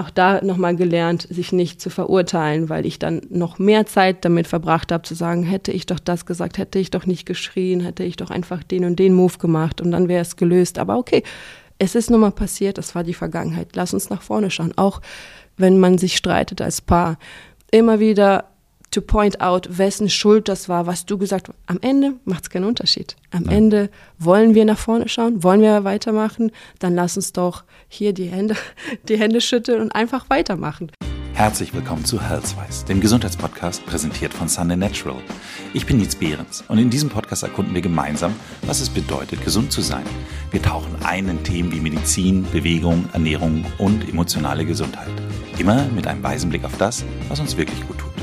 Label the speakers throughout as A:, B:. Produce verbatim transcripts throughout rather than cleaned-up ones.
A: auch da nochmal gelernt, sich nicht zu verurteilen, weil ich dann noch mehr Zeit damit verbracht habe, zu sagen, hätte ich doch das gesagt, hätte ich doch nicht geschrien, hätte ich doch einfach den und den Move gemacht und dann wäre es gelöst. Aber okay, es ist nun mal passiert, das war die Vergangenheit. Lass uns nach vorne schauen, auch wenn man sich streitet als Paar. Immer wieder to point out, wessen Schuld das war, was du gesagt hast. Am Ende macht es keinen Unterschied. Am Nein. Ende wollen wir nach vorne schauen, wollen wir weitermachen, dann lass uns doch hier die Hände, die Hände schütteln und einfach weitermachen.
B: Herzlich willkommen zu Healthwise, dem Gesundheitspodcast präsentiert von Sunday Natural. Ich bin Nietz Behrens und in diesem Podcast erkunden wir gemeinsam, was es bedeutet, gesund zu sein. Wir tauchen ein in Themen wie Medizin, Bewegung, Ernährung und emotionale Gesundheit. Immer mit einem weisen Blick auf das, was uns wirklich gut tut.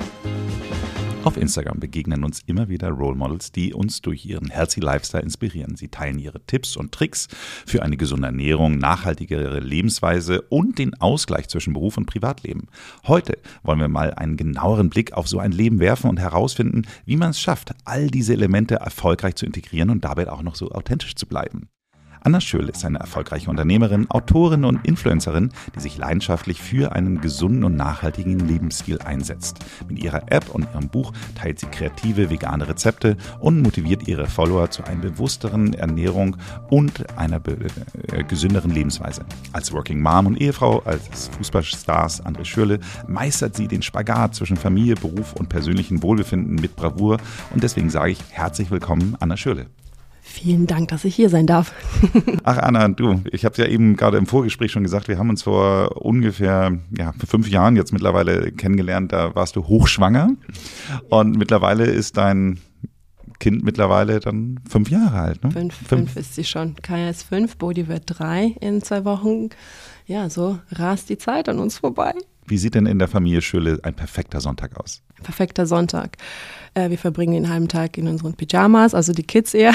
B: Auf Instagram begegnen uns immer wieder Role Models, die uns durch ihren Healthy Lifestyle inspirieren. Sie teilen ihre Tipps und Tricks für eine gesunde Ernährung, nachhaltigere Lebensweise und den Ausgleich zwischen Beruf und Privatleben. Heute wollen wir mal einen genaueren Blick auf so ein Leben werfen und herausfinden, wie man es schafft, all diese Elemente erfolgreich zu integrieren und dabei auch noch so authentisch zu bleiben. Anna Schürle ist eine erfolgreiche Unternehmerin, Autorin und Influencerin, die sich leidenschaftlich für einen gesunden und nachhaltigen Lebensstil einsetzt. Mit ihrer App und ihrem Buch teilt sie kreative vegane Rezepte und motiviert ihre Follower zu einer bewussteren Ernährung und einer be- äh, gesünderen Lebensweise. Als Working Mom und Ehefrau, als Fußballstars André Schürle, meistert sie den Spagat zwischen Familie, Beruf und persönlichem Wohlbefinden mit Bravour. Und deswegen sage ich herzlich willkommen, Anna Schürle.
A: Vielen Dank, dass ich hier sein darf.
B: Ach Anna, du, ich habe es ja eben gerade im Vorgespräch schon gesagt, wir haben uns vor ungefähr ja, fünf Jahren jetzt mittlerweile kennengelernt, da warst du hochschwanger und mittlerweile ist dein Kind mittlerweile dann fünf Jahre alt. Ne?
A: Fünf, fünf. fünf ist sie schon. Kaya ist fünf, Bodhi wird drei in zwei Wochen. Ja, so rast die Zeit an uns vorbei.
B: Wie sieht denn in der Familie Schürle ein perfekter Sonntag aus?
A: Perfekter Sonntag. Äh, wir verbringen den halben Tag in unseren Pyjamas, also die Kids eher.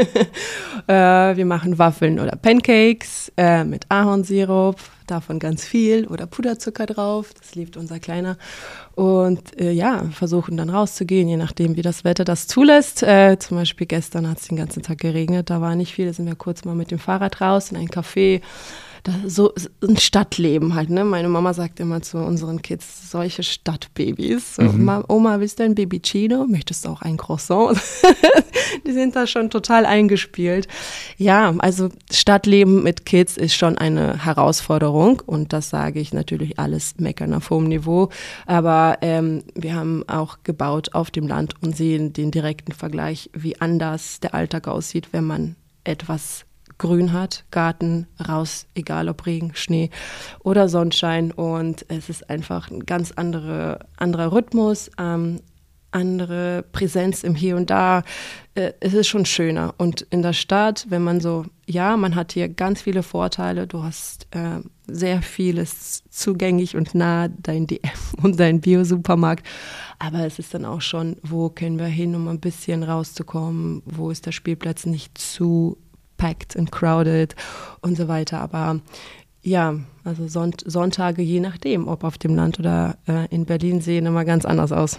A: äh, wir machen Waffeln oder Pancakes äh, mit Ahornsirup, davon ganz viel oder Puderzucker drauf, das liebt unser Kleiner. Und äh, ja, versuchen dann rauszugehen, je nachdem wie das Wetter das zulässt. Äh, zum Beispiel gestern hat es den ganzen Tag geregnet, da war nicht viel, da sind wir kurz mal mit dem Fahrrad raus in ein Café. Das, so ein Stadtleben halt, ne? Meine Mama sagt immer zu unseren Kids, solche Stadtbabys. So, mhm. Oma, willst du ein Babicino? Möchtest du auch ein Croissant? Die sind da schon total eingespielt. Ja, also Stadtleben mit Kids ist schon eine Herausforderung und das sage ich natürlich alles meckern auf hohem Niveau. Aber ähm, wir haben auch gebaut auf dem Land und sehen den direkten Vergleich, wie anders der Alltag aussieht, wenn man etwas Grün hat, Garten, raus, egal ob Regen, Schnee oder Sonnenschein und es ist einfach ein ganz andere, anderer Rhythmus, ähm, andere Präsenz im Hier und Da. Äh, es ist schon schöner und in der Stadt, wenn man so, ja, man hat hier ganz viele Vorteile, du hast äh, sehr vieles zugänglich und nah, dein D M und dein Bio-Supermarkt, aber es ist dann auch schon, wo können wir hin, um ein bisschen rauszukommen, wo ist der Spielplatz nicht zu packed and crowded und so weiter. Aber ja, also Sonnt- Sonntage, je nachdem, ob auf dem Land oder äh, in Berlin, sehen immer ganz anders aus.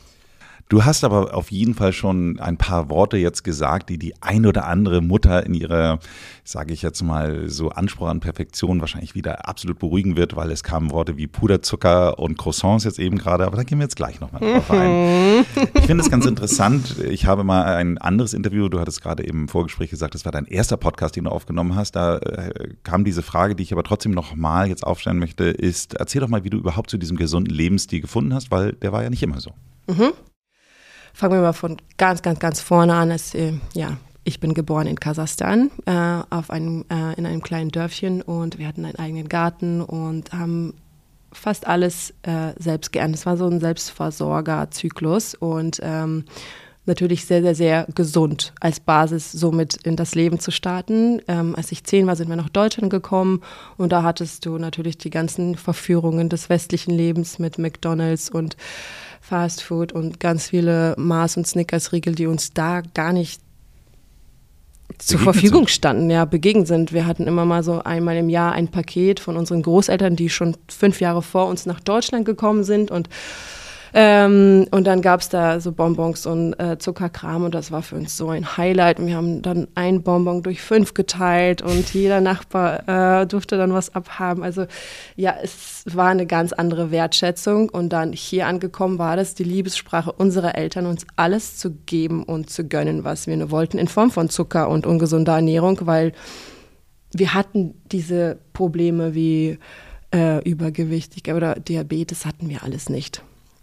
B: Du hast aber auf jeden Fall schon ein paar Worte jetzt gesagt, die die ein oder andere Mutter in ihrer, sage ich jetzt mal, so Anspruch an Perfektion wahrscheinlich wieder absolut beruhigen wird, weil es kamen Worte wie Puderzucker und Croissants jetzt eben gerade, aber da gehen wir jetzt gleich nochmal drauf ein. Ich finde es ganz interessant, ich habe mal ein anderes Interview, du hattest gerade eben im Vorgespräch gesagt, das war dein erster Podcast, den du aufgenommen hast, da äh, kam diese Frage, die ich aber trotzdem nochmal jetzt aufstellen möchte, ist, erzähl doch mal, wie du überhaupt zu diesem gesunden Lebensstil gefunden hast, weil der war ja nicht immer so.
A: Mhm. Fangen wir mal von ganz, ganz, ganz vorne an. Es, äh, ja, ich bin geboren in Kasachstan, äh, auf einem, äh, in einem kleinen Dörfchen und wir hatten einen eigenen Garten und haben fast alles äh, selbst geerntet. Es war so ein Selbstversorgerzyklus und ähm, natürlich sehr, sehr, sehr gesund als Basis, somit in das Leben zu starten. Ähm, als ich zehn war, sind wir nach Deutschland gekommen und da hattest du natürlich die ganzen Verführungen des westlichen Lebens mit McDonald's und Fast Food und ganz viele Mars- und Snickers-Riegel, die uns da gar nicht zur Verfügung standen, ja, begegnet sind. Wir hatten immer mal so einmal im Jahr ein Paket von unseren Großeltern, die schon fünf Jahre vor uns nach Deutschland gekommen sind und Ähm, und dann gab es da so Bonbons und äh, Zuckerkram und das war für uns so ein Highlight. Und wir haben dann ein Bonbon durch fünf geteilt und jeder Nachbar äh, durfte dann was abhaben. Also ja, es war eine ganz andere Wertschätzung. Und dann hier angekommen war das die Liebessprache unserer Eltern, uns alles zu geben und zu gönnen, was wir nur wollten, in Form von Zucker und ungesunder Ernährung, weil wir hatten diese Probleme wie äh, Übergewicht oder Diabetes hatten wir alles nicht.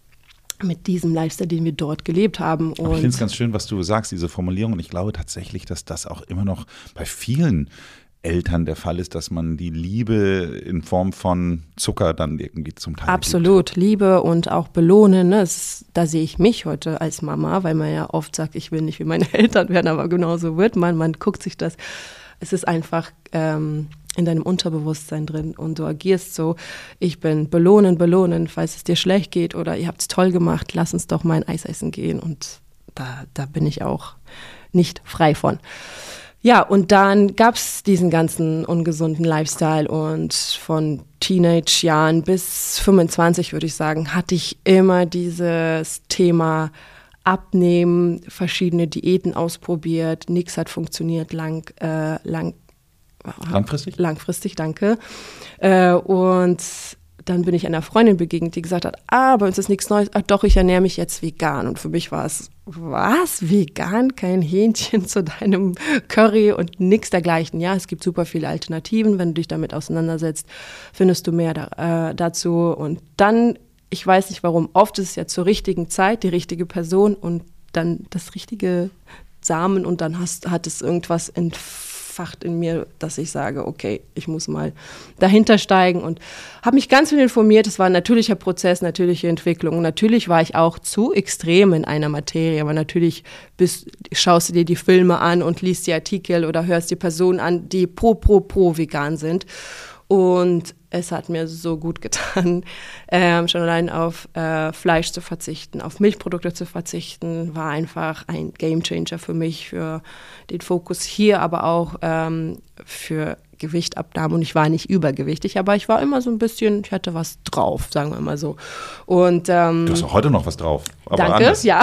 A: Mit diesem Lifestyle, den wir dort gelebt haben.
B: Und Aber ich finde es ganz schön, was du sagst, diese Formulierung. Und ich glaube tatsächlich, dass das auch immer noch bei vielen Eltern der Fall ist, dass man die Liebe in Form von Zucker dann irgendwie zum Teil
A: Absolut,
B: gibt.
A: Liebe und auch belohnen. Ne? Das, da sehe ich mich heute als Mama, weil man ja oft sagt, ich will nicht wie meine Eltern werden, aber genauso wird man. Man guckt sich das. Es ist einfach ähm, in deinem Unterbewusstsein drin und du agierst so, ich bin belohnen, belohnen, falls es dir schlecht geht oder ihr habt es toll gemacht, lass uns doch mal ein Eis essen gehen und da, da bin ich auch nicht frei von. Ja, und dann gab es diesen ganzen ungesunden Lifestyle und von Teenage-Jahren bis fünfundzwanzig, würde ich sagen, hatte ich immer dieses Thema Abnehmen, verschiedene Diäten ausprobiert, nichts hat funktioniert lang, äh, lang
B: Langfristig?
A: Langfristig, danke. Äh, und dann bin ich einer Freundin begegnet, die gesagt hat, ah, bei uns ist nichts Neues. Ach doch, ich ernähre mich jetzt vegan. Und für mich war es, was, vegan? Kein Hähnchen zu deinem Curry und nichts dergleichen. Ja, es gibt super viele Alternativen. Wenn du dich damit auseinandersetzt, findest du mehr da, äh, dazu. Und dann, ich weiß nicht warum, oft ist es ja zur richtigen Zeit, die richtige Person und dann das richtige Samen und dann hast, hat es irgendwas entfacht in mir, dass ich sage, okay, ich muss mal dahinter steigen und habe mich ganz viel informiert. Es war ein natürlicher Prozess, natürliche Entwicklung. Natürlich war ich auch zu extrem in einer Materie, aber natürlich bist, schaust du dir die Filme an und liest die Artikel oder hörst die Personen an, die pro, pro, pro vegan sind. Und es hat mir so gut getan, ähm, schon allein auf äh, Fleisch zu verzichten, auf Milchprodukte zu verzichten, war einfach ein Gamechanger für mich, für den Fokus hier, aber auch ähm, für Gewichtabnahme. Und ich war nicht übergewichtig, aber ich war immer so ein bisschen, ich hatte was drauf, sagen wir mal so. Und, ähm,
B: du hast auch heute noch was drauf, aber
A: danke,
B: anders.
A: Ja.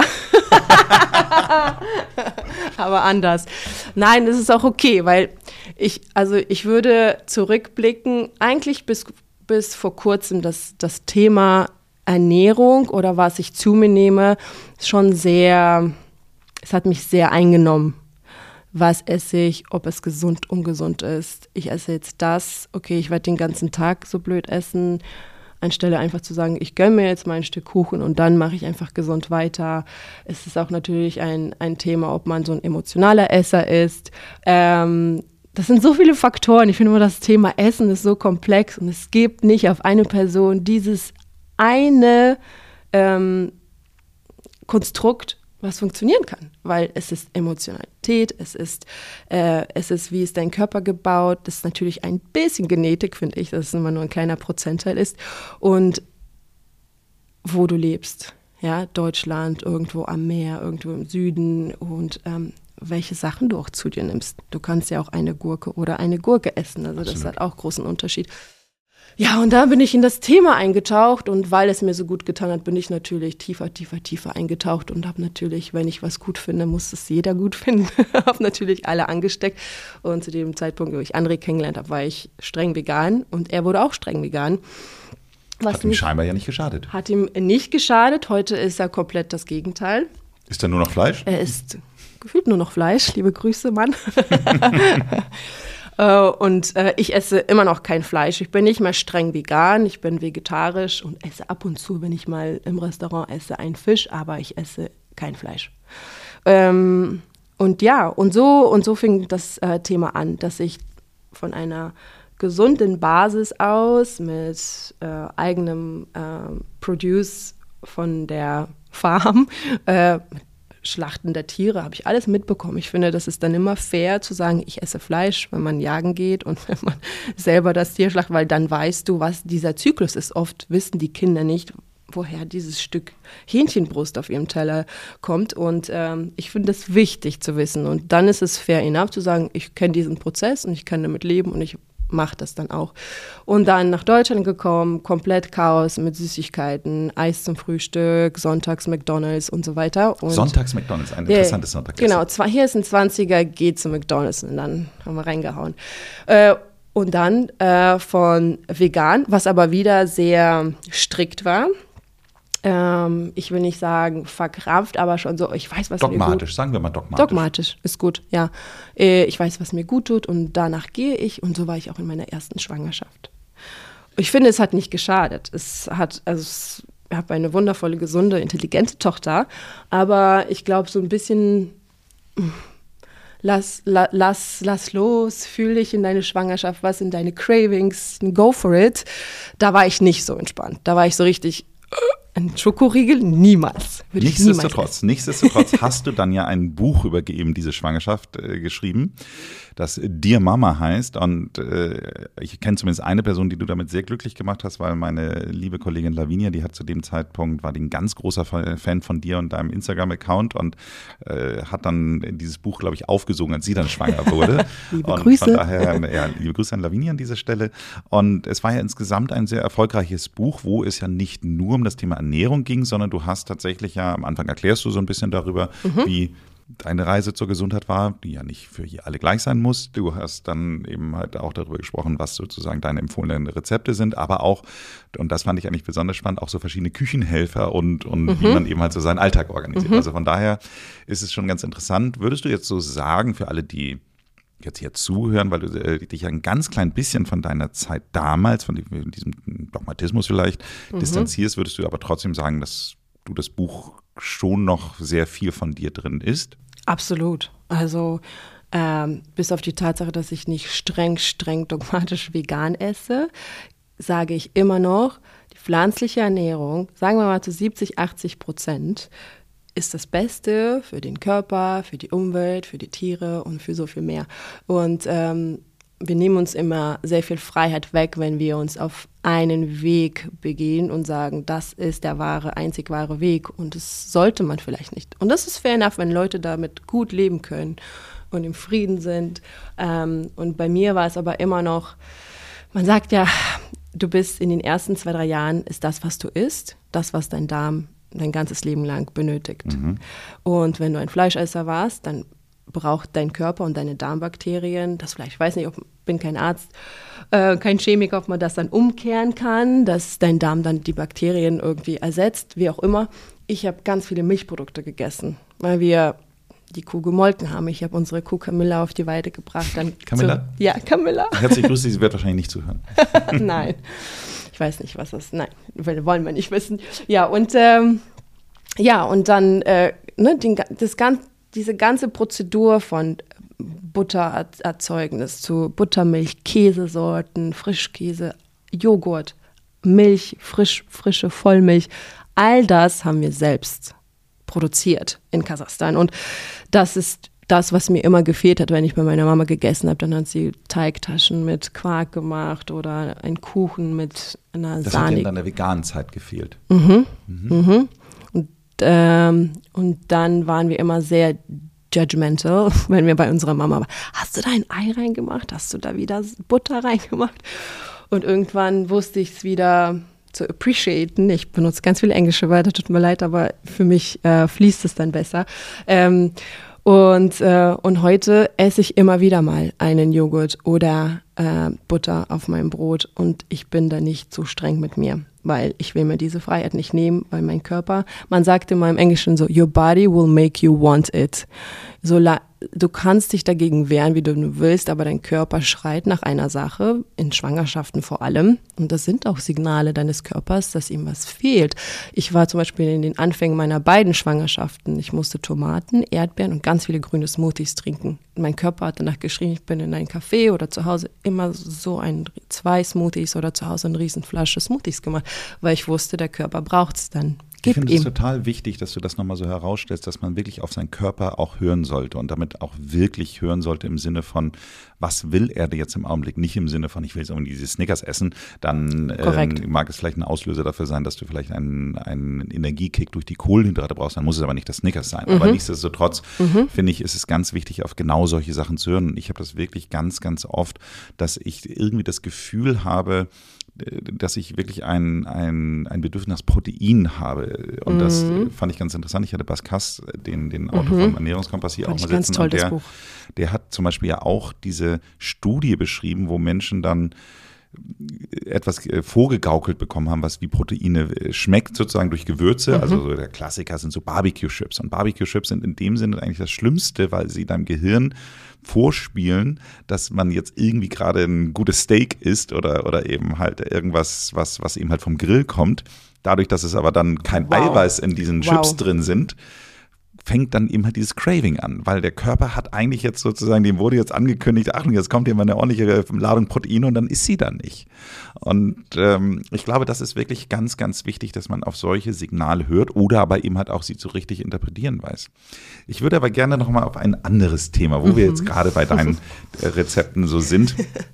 A: Aber anders. Nein, das ist auch okay, weil ich, also ich würde zurückblicken, eigentlich bis, bis vor kurzem das, das Thema Ernährung oder was ich zu mir nehme, schon sehr, es hat mich sehr eingenommen. Was esse ich, ob es gesund, ungesund ist. Ich esse jetzt das, okay, ich werde den ganzen Tag so blöd essen, anstelle einfach zu sagen, ich gönne mir jetzt mal ein Stück Kuchen und dann mache ich einfach gesund weiter. Es ist auch natürlich ein, ein Thema, ob man so ein emotionaler Esser ist. Ähm, das sind so viele Faktoren. Ich finde immer, das Thema Essen ist so komplex und es gibt nicht auf eine Person dieses eine ähm, Konstrukt, was funktionieren kann, weil es ist Emotionalität, es ist, äh, es ist, wie ist dein Körper gebaut, das ist natürlich ein bisschen Genetik, finde ich, dass es immer nur ein kleiner Prozentteil ist und wo du lebst, ja, Deutschland, irgendwo am Meer, irgendwo im Süden und ähm, welche Sachen du auch zu dir nimmst. Du kannst ja auch eine Gurke oder eine Gurke essen, also das hat auch großen Unterschied. Ja, und da bin ich in das Thema eingetaucht und weil es mir so gut getan hat, bin ich natürlich tiefer, tiefer, tiefer eingetaucht und habe natürlich, wenn ich was gut finde, muss es jeder gut finden, habe natürlich alle angesteckt und zu dem Zeitpunkt, wo ich André kennengelernt habe, war ich streng vegan und er wurde auch streng vegan.
B: Was hat ihm nicht, scheinbar ja nicht geschadet.
A: Hat ihm nicht geschadet, heute ist er komplett das Gegenteil.
B: Ist er nur noch Fleisch?
A: Er isst gefühlt nur noch Fleisch, liebe Grüße, Mann. Und äh, ich esse immer noch kein Fleisch. Ich bin nicht mehr streng vegan, ich bin vegetarisch und esse ab und zu, wenn ich mal im Restaurant esse, einen Fisch, aber ich esse kein Fleisch. Ähm, und ja, und so, und so fing das äh, Thema an, dass ich von einer gesunden Basis aus mit äh, eigenem äh, Produce von der Farm, äh, Schlachten der Tiere, habe ich alles mitbekommen. Ich finde, das ist dann immer fair zu sagen, ich esse Fleisch, wenn man jagen geht und wenn man selber das Tier schlachtet, weil dann weißt du, was dieser Zyklus ist. Oft wissen die Kinder nicht, woher dieses Stück Hähnchenbrust auf ihrem Teller kommt und ähm, ich finde das wichtig zu wissen und dann ist es fair enough zu sagen, ich kenne diesen Prozess und ich kann damit leben und ich mache das dann auch. Und dann nach Deutschland gekommen, komplett Chaos mit Süßigkeiten, Eis zum Frühstück, sonntags McDonald's und so weiter. Und
B: sonntags McDonald's, ein interessantes
A: yeah,
B: Sonntagessen.
A: Genau, zwar hier ist ein zwanziger, geht zu McDonald's und dann haben wir reingehauen. Äh, und dann äh, von vegan, was aber wieder sehr strikt war. Ähm, ich will nicht sagen verkrampft, aber schon so, ich weiß, was mir gut tut.
B: Dogmatisch, sagen wir mal dogmatisch.
A: Dogmatisch, ist gut, ja. Äh, ich weiß, was mir gut tut und danach gehe ich und so war ich auch in meiner ersten Schwangerschaft. Ich finde, es hat nicht geschadet. Es hat, also es, ich habe eine wundervolle, gesunde, intelligente Tochter, aber ich glaube, so ein bisschen lass, la, lass, lass los, fühl dich in deine Schwangerschaft, was in deine Cravings, go for it. Da war ich nicht so entspannt. Da war ich so richtig, ein Schokoriegel? Niemals. Würde ich niemals
B: nichtsdestotrotz, nichtsdestotrotz hast du dann ja ein Buch über eben diese Schwangerschaft äh, geschrieben, das Dear Mama heißt. Und äh, ich kenne zumindest eine Person, die du damit sehr glücklich gemacht hast, weil meine liebe Kollegin Lavinia, die hat zu dem Zeitpunkt, war die ein ganz großer Fan von dir und deinem Instagram-Account und äh, hat dann dieses Buch, glaube ich, aufgesogen, als sie dann schwanger wurde.
A: Liebe
B: und
A: Grüße.
B: Von daher, ja, liebe Grüße an Lavinia an dieser Stelle. Und es war ja insgesamt ein sehr erfolgreiches Buch, wo es ja nicht nur um das Thema Ernährung ging, sondern du hast tatsächlich ja, am Anfang erklärst du so ein bisschen darüber, mhm. wie deine Reise zur Gesundheit war, die ja nicht für alle gleich sein muss. Du hast dann eben halt auch darüber gesprochen, was sozusagen deine empfohlenen Rezepte sind, aber auch, und das fand ich eigentlich besonders spannend, auch so verschiedene Küchenhelfer und, und mhm. wie man eben halt so seinen Alltag organisiert. Mhm. Also von daher ist es schon ganz interessant. Würdest du jetzt so sagen, für alle, die jetzt hier zuhören, weil du äh, dich ein ganz klein bisschen von deiner Zeit damals, von diesem Dogmatismus vielleicht, mhm. distanzierst, würdest du aber trotzdem sagen, dass du das Buch schon noch sehr viel von dir drin ist?
A: Absolut. Also ähm, bis auf die Tatsache, dass ich nicht streng, streng dogmatisch vegan esse, sage ich immer noch, die pflanzliche Ernährung, sagen wir mal zu siebzig, achtzig Prozent, ist das Beste für den Körper, für die Umwelt, für die Tiere und für so viel mehr. Und ähm, wir nehmen uns immer sehr viel Freiheit weg, wenn wir uns auf einen Weg begehen und sagen, das ist der wahre, einzig wahre Weg. Und das sollte man vielleicht nicht. Und das ist fair enough, wenn Leute damit gut leben können und im Frieden sind. Ähm, und bei mir war es aber immer noch, man sagt ja, du bist in den ersten zwei, drei Jahren, ist das, was du isst, das, was dein Darm dein ganzes Leben lang benötigt. Mhm. Und wenn du ein Fleischesser warst, dann braucht dein Körper und deine Darmbakterien, das vielleicht, ich weiß nicht, ich bin kein Arzt, äh, kein Chemiker, ob man das dann umkehren kann, dass dein Darm dann die Bakterien irgendwie ersetzt, wie auch immer. Ich habe ganz viele Milchprodukte gegessen, weil wir die Kuh gemolken haben. Ich habe unsere Kuh Camilla auf die Weide gebracht. Dann
B: Camilla?
A: Zu, ja, Camilla.
B: Herzlich grüße, sie wird wahrscheinlich nicht zuhören.
A: Nein, ich weiß nicht, was das, nein, wollen wir nicht wissen. Ja, und ähm, ja, und dann äh, ne, den, das ganze diese ganze Prozedur von Buttererzeugnis zu Buttermilch, Käsesorten, Frischkäse, Joghurt, Milch, frisch, frische Vollmilch, all das haben wir selbst produziert in Kasachstan. Und das ist das, was mir immer gefehlt hat, wenn ich bei meiner Mama gegessen habe. Dann hat sie Teigtaschen mit Quark gemacht oder einen Kuchen mit einer
B: das
A: Sahne.
B: Das hat dir in deiner veganen Zeit gefehlt.
A: Mhm, mhm. mhm. Ähm, und dann waren wir immer sehr judgmental, wenn wir bei unserer Mama waren. Hast du da ein Ei reingemacht? Hast du da wieder Butter reingemacht? Und irgendwann wusste ich es wieder zu appreciaten. Ich benutze ganz viele englische Wörter, tut mir leid, aber für mich äh, fließt es dann besser. Ähm, und, äh, und heute esse ich immer wieder mal einen Joghurt oder äh, Butter auf meinem Brot und ich bin da nicht so streng mit mir, weil ich will mir diese Freiheit nicht nehmen, weil mein Körper, man sagt immer im Englischen so, your body will make you want it. So, du kannst dich dagegen wehren, wie du willst, aber dein Körper schreit nach einer Sache, in Schwangerschaften vor allem. Und das sind auch Signale deines Körpers, dass ihm was fehlt. Ich war zum Beispiel in den Anfängen meiner beiden Schwangerschaften. Ich musste Tomaten, Erdbeeren und ganz viele grüne Smoothies trinken. Mein Körper hat danach geschrien, ich bin in einem Café oder zu Hause immer so ein, zwei Smoothies oder zu Hause eine Riesenflasche Smoothies gemacht, weil ich wusste, der Körper braucht es dann. Gib
B: ich finde
A: ihm.
B: es total wichtig, dass du das nochmal so herausstellst, dass man wirklich auf seinen Körper auch hören sollte und damit auch wirklich hören sollte im Sinne von, was will er jetzt im Augenblick? Nicht im Sinne von, ich will jetzt irgendwie diese Snickers essen, dann ähm, mag es vielleicht ein Auslöser dafür sein, dass du vielleicht einen, einen Energiekick durch die Kohlenhydrate brauchst, dann muss es aber nicht das Snickers sein. Mhm. Aber nichtsdestotrotz mhm. finde ich, ist es ganz wichtig, auf genau solche Sachen zu hören. Und ich habe das wirklich ganz, ganz oft, dass ich irgendwie das Gefühl habe, dass ich wirklich ein, ein, ein Bedürfnis nach Protein habe. Und mhm. das fand ich ganz interessant. Ich hatte Bas Kass, den, den Autor mhm. vom Ernährungskompass hier fand auch mal sitzen.
A: Ganz toll,
B: der,
A: das Buch.
B: Der hat zum Beispiel ja auch diese Studie beschrieben, wo Menschen dann etwas vorgegaukelt bekommen haben, was wie Proteine schmeckt, sozusagen durch Gewürze. Mhm. Also so der Klassiker sind so Barbecue-Chips. Und Barbecue-Chips sind in dem Sinne eigentlich das Schlimmste, weil sie deinem Gehirn vorspielen, dass man jetzt irgendwie gerade ein gutes Steak isst oder, oder eben halt irgendwas, was, was eben halt vom Grill kommt. Dadurch, dass es aber dann kein wow. Eiweiß in diesen Chips wow. drin sind, fängt dann eben halt dieses Craving an, weil der Körper hat eigentlich jetzt sozusagen, dem wurde jetzt angekündigt, Achtung, jetzt kommt hier mal eine ordentliche Ladung Proteine und dann ist sie dann nicht. Und ähm, ich glaube, das ist wirklich ganz, ganz wichtig, dass man auf solche Signale hört oder aber eben halt auch sie so richtig interpretieren weiß. Ich würde aber gerne nochmal auf ein anderes Thema, wo mhm. wir jetzt gerade bei deinen Rezepten so sind.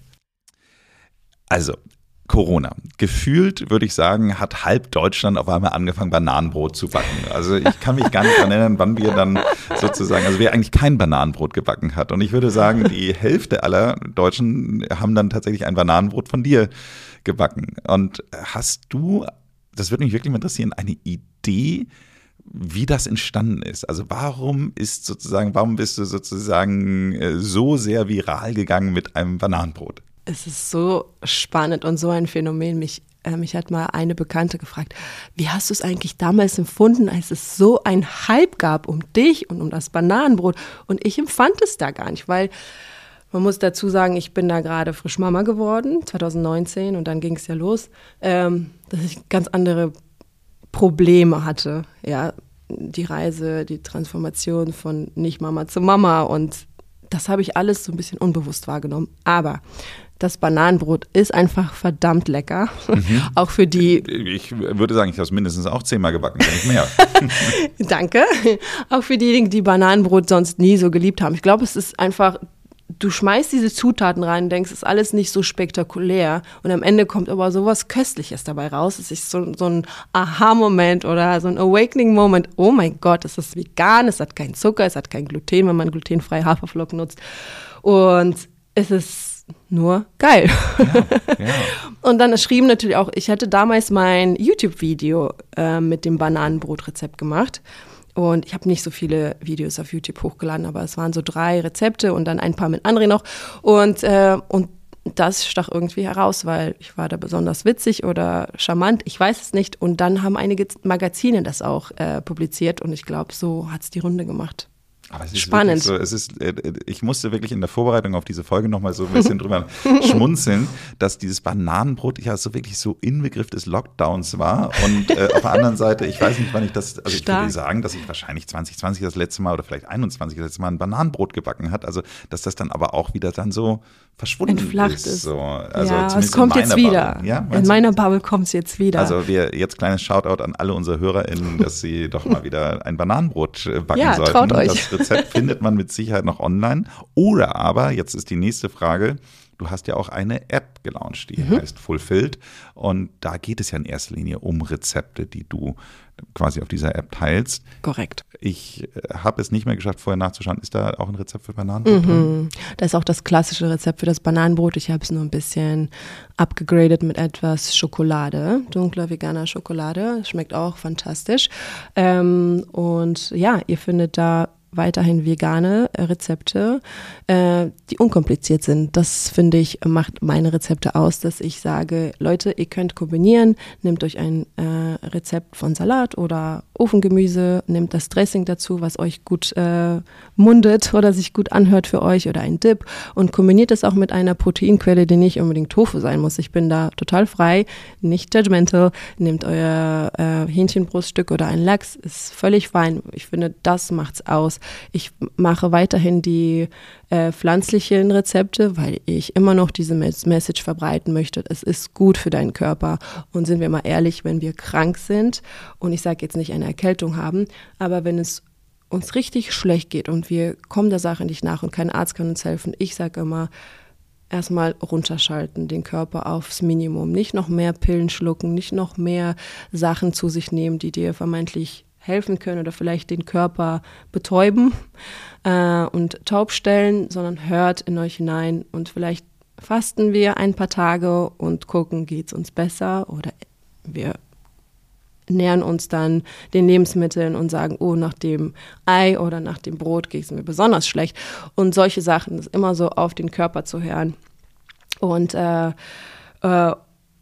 B: Also, Corona. Gefühlt, würde ich sagen, hat halb Deutschland auf einmal angefangen, Bananenbrot zu backen. Also ich kann mich gar nicht daran erinnern, wann wir dann sozusagen, also wer eigentlich kein Bananenbrot gebacken hat. Und ich würde sagen, die Hälfte aller Deutschen haben dann tatsächlich ein Bananenbrot von dir gebacken. Und hast du, das würde mich wirklich mal interessieren, eine Idee, wie das entstanden ist? Also warum ist sozusagen, warum bist du sozusagen so sehr viral gegangen mit einem Bananenbrot?
A: Es ist so spannend und so ein Phänomen. Mich, äh, mich hat mal eine Bekannte gefragt, wie hast du es eigentlich damals empfunden, als es so ein Hype gab um dich und um das Bananenbrot? Und ich empfand es da gar nicht, weil man muss dazu sagen, ich bin da gerade frisch Mama geworden, zwanzig neunzehn, und dann ging es ja los, ähm, dass ich ganz andere Probleme hatte. Ja, die Reise, die Transformation von Nicht-Mama zu Mama, und das habe ich alles so ein bisschen unbewusst wahrgenommen. Aber das Bananenbrot ist einfach verdammt lecker. Mhm. Auch für die.
B: Ich würde sagen, ich habe es mindestens auch zehnmal gebacken, wenn nicht mehr.
A: Danke. Auch für diejenigen, die Bananenbrot sonst nie so geliebt haben. Ich glaube, es ist einfach, du schmeißt diese Zutaten rein und denkst, es ist alles nicht so spektakulär. Und am Ende kommt aber sowas Köstliches dabei raus. Es ist so, so ein Aha-Moment oder so ein Awakening-Moment. Oh mein Gott, es ist vegan, es hat keinen Zucker, es hat kein Gluten, wenn man glutenfreie Haferflocken nutzt. Und es ist nur geil. Ja, ja. Und dann schrieben natürlich auch, ich hatte damals mein YouTube-Video äh, mit dem Bananenbrotrezept gemacht. Und ich habe nicht so viele Videos auf YouTube hochgeladen, aber es waren so drei Rezepte und dann ein paar mit André noch. Und, äh, und das stach irgendwie heraus, weil ich war da besonders witzig oder charmant, ich weiß es nicht. Und dann haben einige Magazine das auch äh, publiziert und ich glaube, so hat es die Runde gemacht.
B: Aber es ist
A: spannend.
B: So, es ist, ich musste wirklich in der Vorbereitung auf diese Folge nochmal so ein bisschen drüber schmunzeln, dass dieses Bananenbrot ja so wirklich so Inbegriff des Lockdowns war. Und äh, auf der anderen Seite, ich weiß nicht, wann ich das, also ich würde sagen, dass ich wahrscheinlich zwanzig zwanzig das letzte Mal oder vielleicht einundzwanzig das letzte Mal ein Bananenbrot gebacken hat. Also, dass das dann aber auch wieder dann so verschwunden
A: entflacht
B: ist.
A: ist.
B: So. Also
A: ja, es kommt jetzt wieder.
B: Ja,
A: in meiner Bubble kommt es jetzt wieder.
B: Also wir, jetzt kleines Shoutout an alle unsere HörerInnen, dass sie doch mal wieder ein Bananenbrot backen ja, sollten.
A: Traut euch.
B: Das Rezept findet man mit Sicherheit noch online. Oder aber, jetzt ist die nächste Frage, du hast ja auch eine App gelauncht, die mhm. heißt Fulfilled. Und da geht es ja in erster Linie um Rezepte, die du quasi auf dieser App teilst.
A: Korrekt.
B: Ich habe es nicht mehr geschafft, vorher nachzuschauen. Ist da auch ein Rezept für Bananenbrot drin?
A: Mhm. Das ist auch das klassische Rezept für das Bananenbrot. Ich habe es nur ein bisschen abgegradet mit etwas Schokolade, dunkler veganer Schokolade. Schmeckt auch fantastisch. Ähm, und ja, ihr findet da weiterhin vegane Rezepte, äh, die unkompliziert sind. Das, finde ich, macht meine Rezepte aus, dass ich sage, Leute, ihr könnt kombinieren, nehmt euch ein äh, Rezept von Salat oder Ofengemüse, nehmt das Dressing dazu, was euch gut äh, mundet oder sich gut anhört für euch, oder ein Dip, und kombiniert es auch mit einer Proteinquelle, die nicht unbedingt Tofu sein muss. Ich bin da total frei, nicht judgmental. Nehmt euer äh, Hähnchenbruststück oder ein Lachs, ist völlig fein. Ich finde, das macht's aus. Ich mache weiterhin die äh, pflanzlichen Rezepte, weil ich immer noch diese Message verbreiten möchte. Es ist gut für deinen Körper. Und sind wir mal ehrlich, wenn wir krank sind und ich sage jetzt nicht eine Erkältung haben, aber wenn es uns richtig schlecht geht und wir kommen der Sache nicht nach und kein Arzt kann uns helfen, ich sage immer, erstmal runterschalten, den Körper aufs Minimum. Nicht noch mehr Pillen schlucken, nicht noch mehr Sachen zu sich nehmen, die dir vermeintlich helfen können oder vielleicht den Körper betäuben äh, und taub stellen, sondern hört in euch hinein und vielleicht fasten wir ein paar Tage und gucken, geht es uns besser oder wir nähern uns dann den Lebensmitteln und sagen, oh, nach dem Ei oder nach dem Brot geht es mir besonders schlecht. Und solche Sachen, ist immer so auf den Körper zu hören. Und äh, äh,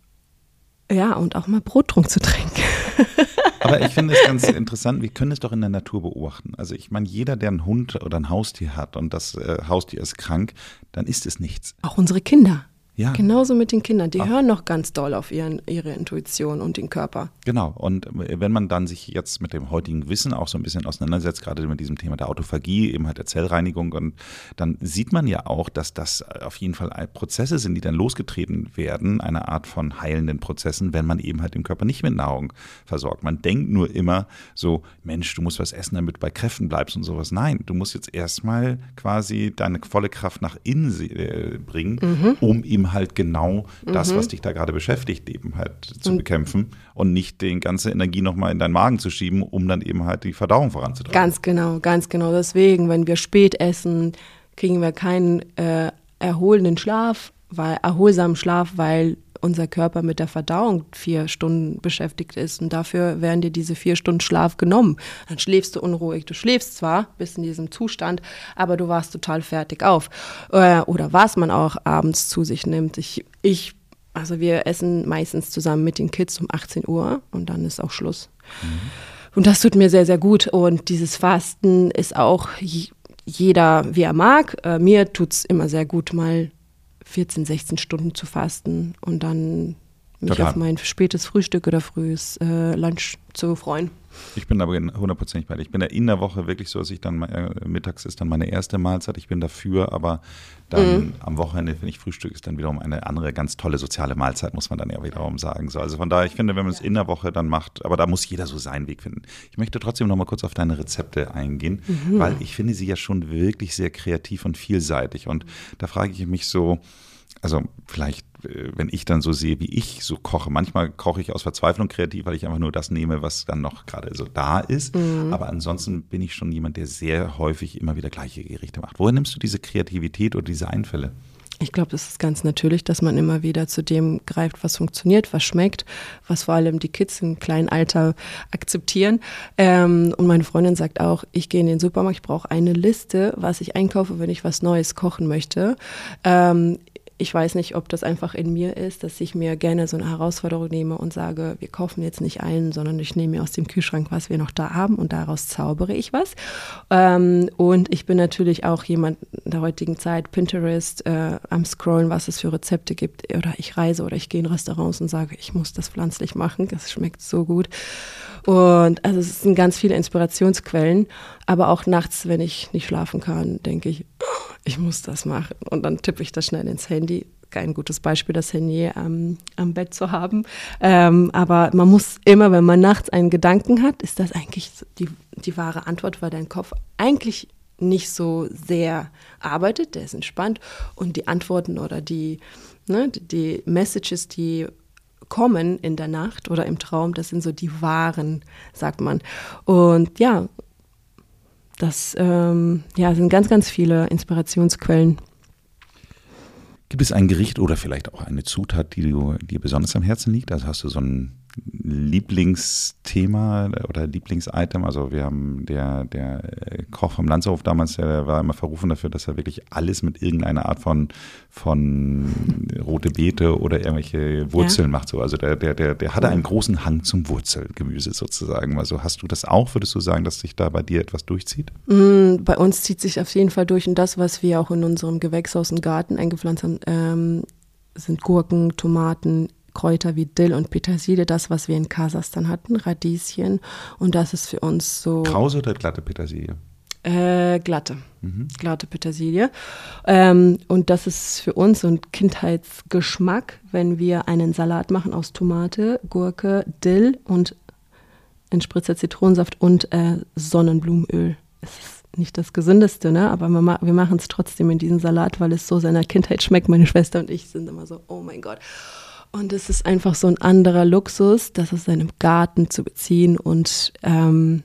A: ja, und auch mal Brottrunk zu trinken.
B: Aber ich finde es ganz interessant, wir können es doch in der Natur beobachten. Also ich meine, jeder, der einen Hund oder ein Haustier hat und das äh, Haustier ist krank, dann ist es nichts.
A: Auch unsere Kinder.
B: Ja.
A: Genauso mit den Kindern, die
B: Ach.
A: hören noch ganz doll auf ihren, ihre Intuition und den Körper.
B: Genau, und wenn man dann sich jetzt mit dem heutigen Wissen auch so ein bisschen auseinandersetzt, gerade mit diesem Thema der Autophagie, eben halt der Zellreinigung, und dann sieht man ja auch, dass das auf jeden Fall Prozesse sind, die dann losgetreten werden, eine Art von heilenden Prozessen, wenn man eben halt den Körper nicht mit Nahrung versorgt. Man denkt nur immer so, Mensch, du musst was essen, damit du bei Kräften bleibst und sowas. Nein, du musst jetzt erstmal quasi deine volle Kraft nach innen äh, bringen, mhm. um eben halt genau das, mhm. was dich da gerade beschäftigt, eben halt zu mhm. bekämpfen und nicht die ganze Energie nochmal in deinen Magen zu schieben, um dann eben halt die Verdauung voranzutreiben.
A: Ganz genau, ganz genau. Deswegen, wenn wir spät essen, kriegen wir keinen äh, erholenden Schlaf, weil, erholsamen Schlaf, weil unser Körper mit der Verdauung vier Stunden beschäftigt ist und dafür werden dir diese vier Stunden Schlaf genommen. Dann schläfst du unruhig. Du schläfst zwar, bist in diesem Zustand, aber du warst total fertig auf. Oder was man auch abends zu sich nimmt. Ich, ich, also wir essen meistens zusammen mit den Kids um achtzehn Uhr und dann ist auch Schluss. Mhm. Und das tut mir sehr, sehr gut. Und dieses Fasten ist auch jeder, wie er mag. Mir tut es immer sehr gut, mal vierzehn, sechzehn Stunden zu fasten und dann mich Total. auf mein spätes Frühstück oder frühes äh, Lunch zu freuen.
B: Ich bin aber hundertprozentig bei dir. Ich bin da in der Woche wirklich so, dass ich dann äh, mittags ist dann meine erste Mahlzeit. Ich bin dafür, aber dann mhm. am Wochenende, wenn ich Frühstück, ist dann wiederum eine andere ganz tolle soziale Mahlzeit, muss man dann ja wiederum sagen. So, also von daher, ich finde, wenn man es in der Woche dann macht, aber da muss jeder so seinen Weg finden. Ich möchte trotzdem noch mal kurz auf deine Rezepte eingehen, mhm. weil ich finde sie ja schon wirklich sehr kreativ und vielseitig. Und da frage ich mich so, also vielleicht, wenn ich dann so sehe, wie ich so koche, manchmal koche ich aus Verzweiflung kreativ, weil ich einfach nur das nehme, was dann noch gerade so da ist. Mhm. Aber ansonsten bin ich schon jemand, der sehr häufig immer wieder gleiche Gerichte macht. Woher nimmst du diese Kreativität oder diese Einfälle?
A: Ich glaube, das ist ganz natürlich, dass man immer wieder zu dem greift, was funktioniert, was schmeckt, was vor allem die Kids im kleinen Alter akzeptieren. Ähm, und meine Freundin sagt auch, ich gehe in den Supermarkt, ich brauche eine Liste, was ich einkaufe, wenn ich was Neues kochen möchte. Ähm, Ich weiß nicht, ob das einfach in mir ist, dass ich mir gerne so eine Herausforderung nehme und sage, wir kaufen jetzt nicht ein, sondern ich nehme mir aus dem Kühlschrank, was wir noch da haben und daraus zaubere ich was. Ähm, und ich bin natürlich auch jemand in der heutigen Zeit, Pinterest, äh, am Scrollen, was es für Rezepte gibt. Oder ich reise oder ich gehe in Restaurants und sage, ich muss das pflanzlich machen, das schmeckt so gut. Und also es sind ganz viele Inspirationsquellen, aber auch nachts, wenn ich nicht schlafen kann, denke ich, ich muss das machen. Und dann tippe ich das schnell ins Handy. Kein gutes Beispiel, das Handy ähm, am Bett zu haben. Ähm, aber man muss immer, wenn man nachts einen Gedanken hat, ist das eigentlich die, die wahre Antwort, weil dein Kopf eigentlich nicht so sehr arbeitet, der ist entspannt. Und die Antworten oder die, ne, die Messages, die kommen in der Nacht oder im Traum, das sind so die wahren, sagt man. Und ja, das ähm, ja, sind ganz, ganz viele Inspirationsquellen.
B: Gibt es ein Gericht oder vielleicht auch eine Zutat, die du, dir besonders am Herzen liegt? Also hast du so ein Lieblingsthema oder Lieblingsitem? Also wir haben der, der Koch vom Lanzerhof damals, der war immer verrufen dafür, dass er wirklich alles mit irgendeiner Art von, von rote Beete oder irgendwelche Wurzeln ja. macht. So. Also der, der, der, der hatte einen großen Hang zum Wurzelgemüse sozusagen. Also hast du das auch? Würdest du sagen, dass sich da bei dir etwas durchzieht?
A: Mm, bei uns zieht sich auf jeden Fall durch. Und das, was wir auch in unserem Gewächshaus und Garten eingepflanzt haben, ähm, sind Gurken, Tomaten, Kräuter wie Dill und Petersilie, das, was wir in Kasachstan hatten, Radieschen. Und das ist für uns so…
B: Krause oder glatte Petersilie?
A: Äh, glatte, mhm. glatte Petersilie. Ähm, und das ist für uns so ein Kindheitsgeschmack, wenn wir einen Salat machen aus Tomate, Gurke, Dill und ein Spritzer Zitronensaft und äh, Sonnenblumenöl. Es ist nicht das Gesündeste, ne? Aber wir, ma- wir machen es trotzdem in diesen Salat, weil es so seiner Kindheit schmeckt. Meine Schwester und ich sind immer so, oh mein Gott. Und es ist einfach so ein anderer Luxus, das aus seinem Garten zu beziehen und ähm,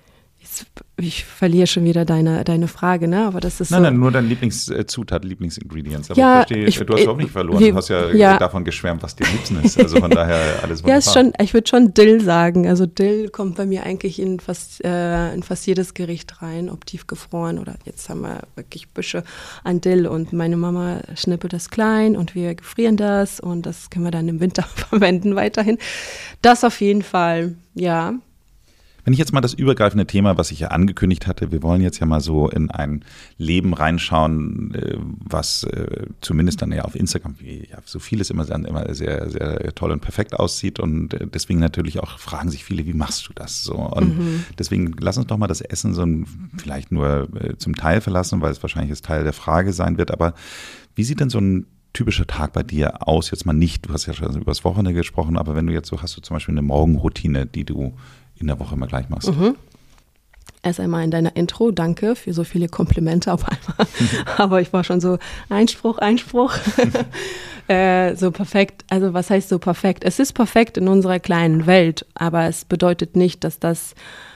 A: ich verliere schon wieder deine, deine Frage, ne? Aber das ist
B: nein,
A: so.
B: Nein, nur deine Lieblingszutat, Lieblingsingredients. Aber
A: ja,
B: ich verstehe,
A: ich,
B: du hast auch nicht verloren.
A: Wie,
B: du hast ja,
A: ja
B: davon geschwärmt, was dir am liebsten ist. Also von daher alles wunderbar.
A: Ja, ist schon, ich würde schon Dill sagen. Also Dill kommt bei mir eigentlich in fast, äh, in fast jedes Gericht rein, ob tiefgefroren oder jetzt haben wir wirklich Büsche an Dill und meine Mama schnippelt das klein und wir gefrieren das und das können wir dann im Winter verwenden weiterhin. Das auf jeden Fall, ja.
B: Wenn ich jetzt mal das übergreifende Thema, was ich ja angekündigt hatte, wir wollen jetzt ja mal so in ein Leben reinschauen, was zumindest dann ja auf Instagram, wie ja so vieles immer, immer sehr, sehr toll und perfekt aussieht und deswegen natürlich auch fragen sich viele, wie machst du das so? Und mhm. deswegen lass uns doch mal das Essen so ein, vielleicht nur zum Teil verlassen, weil es wahrscheinlich jetzt Teil der Frage sein wird, aber wie sieht denn so ein typischer Tag bei dir aus? Jetzt mal nicht, du hast ja schon über das Wochenende gesprochen, aber wenn du jetzt so hast, du zum Beispiel eine Morgenroutine, die du in der Woche immer gleich machst. Mhm.
A: Erst einmal in deiner Intro, danke für so viele Komplimente auf einmal. Aber ich war schon so, Einspruch, Einspruch. äh, so perfekt, also was heißt so perfekt? Es ist perfekt in unserer kleinen Welt, aber es bedeutet nicht, dass das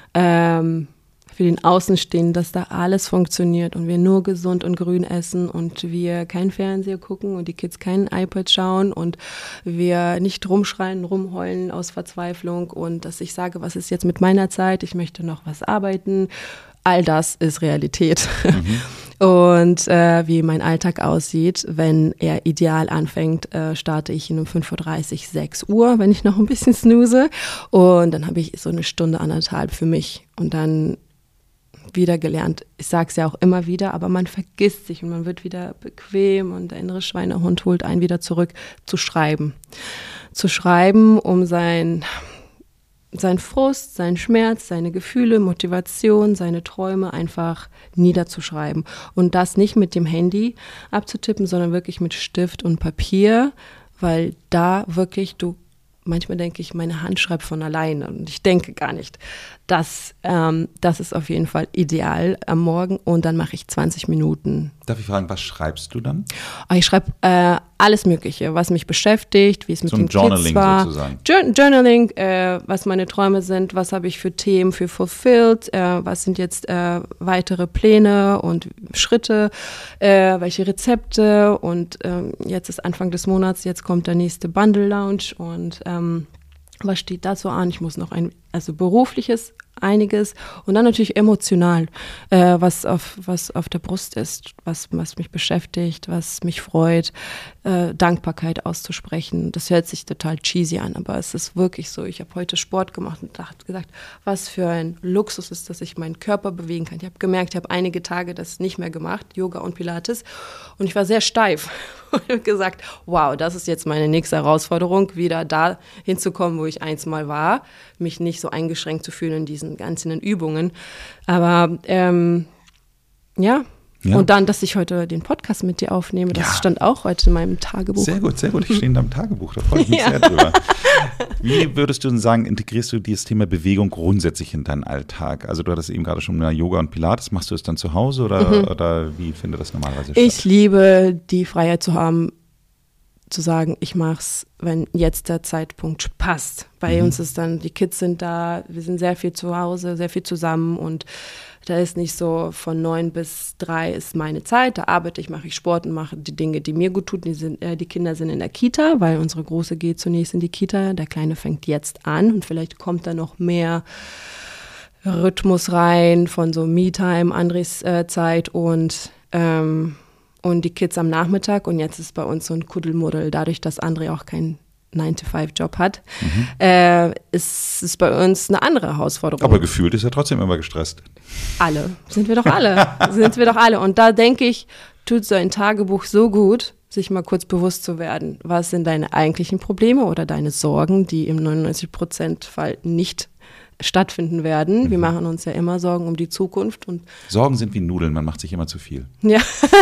A: ähm, für den Außenstehenden, dass da alles funktioniert und wir nur gesund und grün essen und wir keinen Fernseher gucken und die Kids kein iPad schauen und wir nicht rumschreien, rumheulen aus Verzweiflung und dass ich sage, was ist jetzt mit meiner Zeit, ich möchte noch was arbeiten. All das ist Realität. Mhm. Und äh, wie mein Alltag aussieht, wenn er ideal anfängt, äh, starte ich ihn um fünf Uhr dreißig, sechs Uhr, wenn ich noch ein bisschen snooze und dann habe ich so eine Stunde, anderthalb für mich und dann wieder gelernt. Ich sage es ja auch immer wieder, aber man vergisst sich und man wird wieder bequem und der innere Schweinehund holt einen wieder zurück, zu schreiben. Zu schreiben, um sein, sein Frust, seinen Schmerz, seine Gefühle, Motivation, seine Träume einfach niederzuschreiben. Und das nicht mit dem Handy abzutippen, sondern wirklich mit Stift und Papier, weil da wirklich du manchmal denke ich, meine Hand schreibt von alleine und ich denke gar nicht. Das, ähm, das ist auf jeden Fall ideal am Morgen und dann mache ich zwanzig Minuten.
B: Darf ich fragen, was schreibst du dann?
A: Ich schreibe äh, alles Mögliche, was mich beschäftigt, wie es mit
B: so
A: den
B: Journaling
A: Kids war.
B: Sozusagen.
A: Jour- Journaling, äh, was meine Träume sind, was habe ich für Themen für fulfilled, äh, was sind jetzt äh, weitere Pläne und Schritte, äh, welche Rezepte und äh, jetzt ist Anfang des Monats, jetzt kommt der nächste Bundle Lounge und ähm, was steht da so an? Ich muss noch ein, also berufliches, einiges und dann natürlich emotional, äh, was auf was auf der Brust ist, was was mich beschäftigt, was mich freut, äh, Dankbarkeit auszusprechen. Das hört sich total cheesy an, aber es ist wirklich so. Ich habe heute Sport gemacht und dachte gesagt, was für ein Luxus ist, dass ich meinen Körper bewegen kann. Ich habe gemerkt, ich habe einige Tage das nicht mehr gemacht, Yoga und Pilates, und ich war sehr steif und habe gesagt, wow, das ist jetzt meine nächste Herausforderung, wieder da hinzukommen, wo ich einst mal war, mich nicht so eingeschränkt zu fühlen in diesen ganzen Übungen. Aber ähm, ja. ja, und dann, dass ich heute den Podcast mit dir aufnehme, das ja. stand auch heute in meinem Tagebuch.
B: Sehr gut, sehr gut. Ich stehe in deinem Tagebuch, da freue ich mich ja. sehr drüber. Wie würdest du denn sagen, integrierst du dieses Thema Bewegung grundsätzlich in deinen Alltag? Also du hattest eben gerade schon Yoga und Pilates. Machst du es dann zu Hause oder, mhm. oder wie findet das normalerweise statt?
A: Ich liebe die Freiheit zu haben, zu sagen, ich mach's, wenn jetzt der Zeitpunkt passt. Bei mhm. uns ist dann, die Kids sind da, wir sind sehr viel zu Hause, sehr viel zusammen und da ist nicht so von neun bis drei ist meine Zeit, da arbeite ich, mache ich Sport und mache die Dinge, die mir gut tun. Die, sind, äh, die Kinder sind in der Kita, weil unsere Große geht zunächst in die Kita, der Kleine fängt jetzt an und vielleicht kommt da noch mehr Rhythmus rein von so Me-Time, Andres äh, Zeit und ähm, und die Kids am Nachmittag und jetzt ist bei uns so ein Kuddelmuddel, dadurch, dass André auch keinen nine to five Job hat, mhm. äh, ist es bei uns eine andere Herausforderung.
B: Aber gefühlt ist er trotzdem immer gestresst.
A: Alle, sind wir doch alle, sind wir doch alle. Und da denke ich, tut so ein Tagebuch so gut, sich mal kurz bewusst zu werden, was sind deine eigentlichen Probleme oder deine Sorgen, die im neunundneunzig Prozent Fall nicht stattfinden werden.
B: Mhm.
A: Wir machen uns ja immer Sorgen um die Zukunft. Und
B: Sorgen sind wie Nudeln, man macht sich immer zu viel.
A: Ja,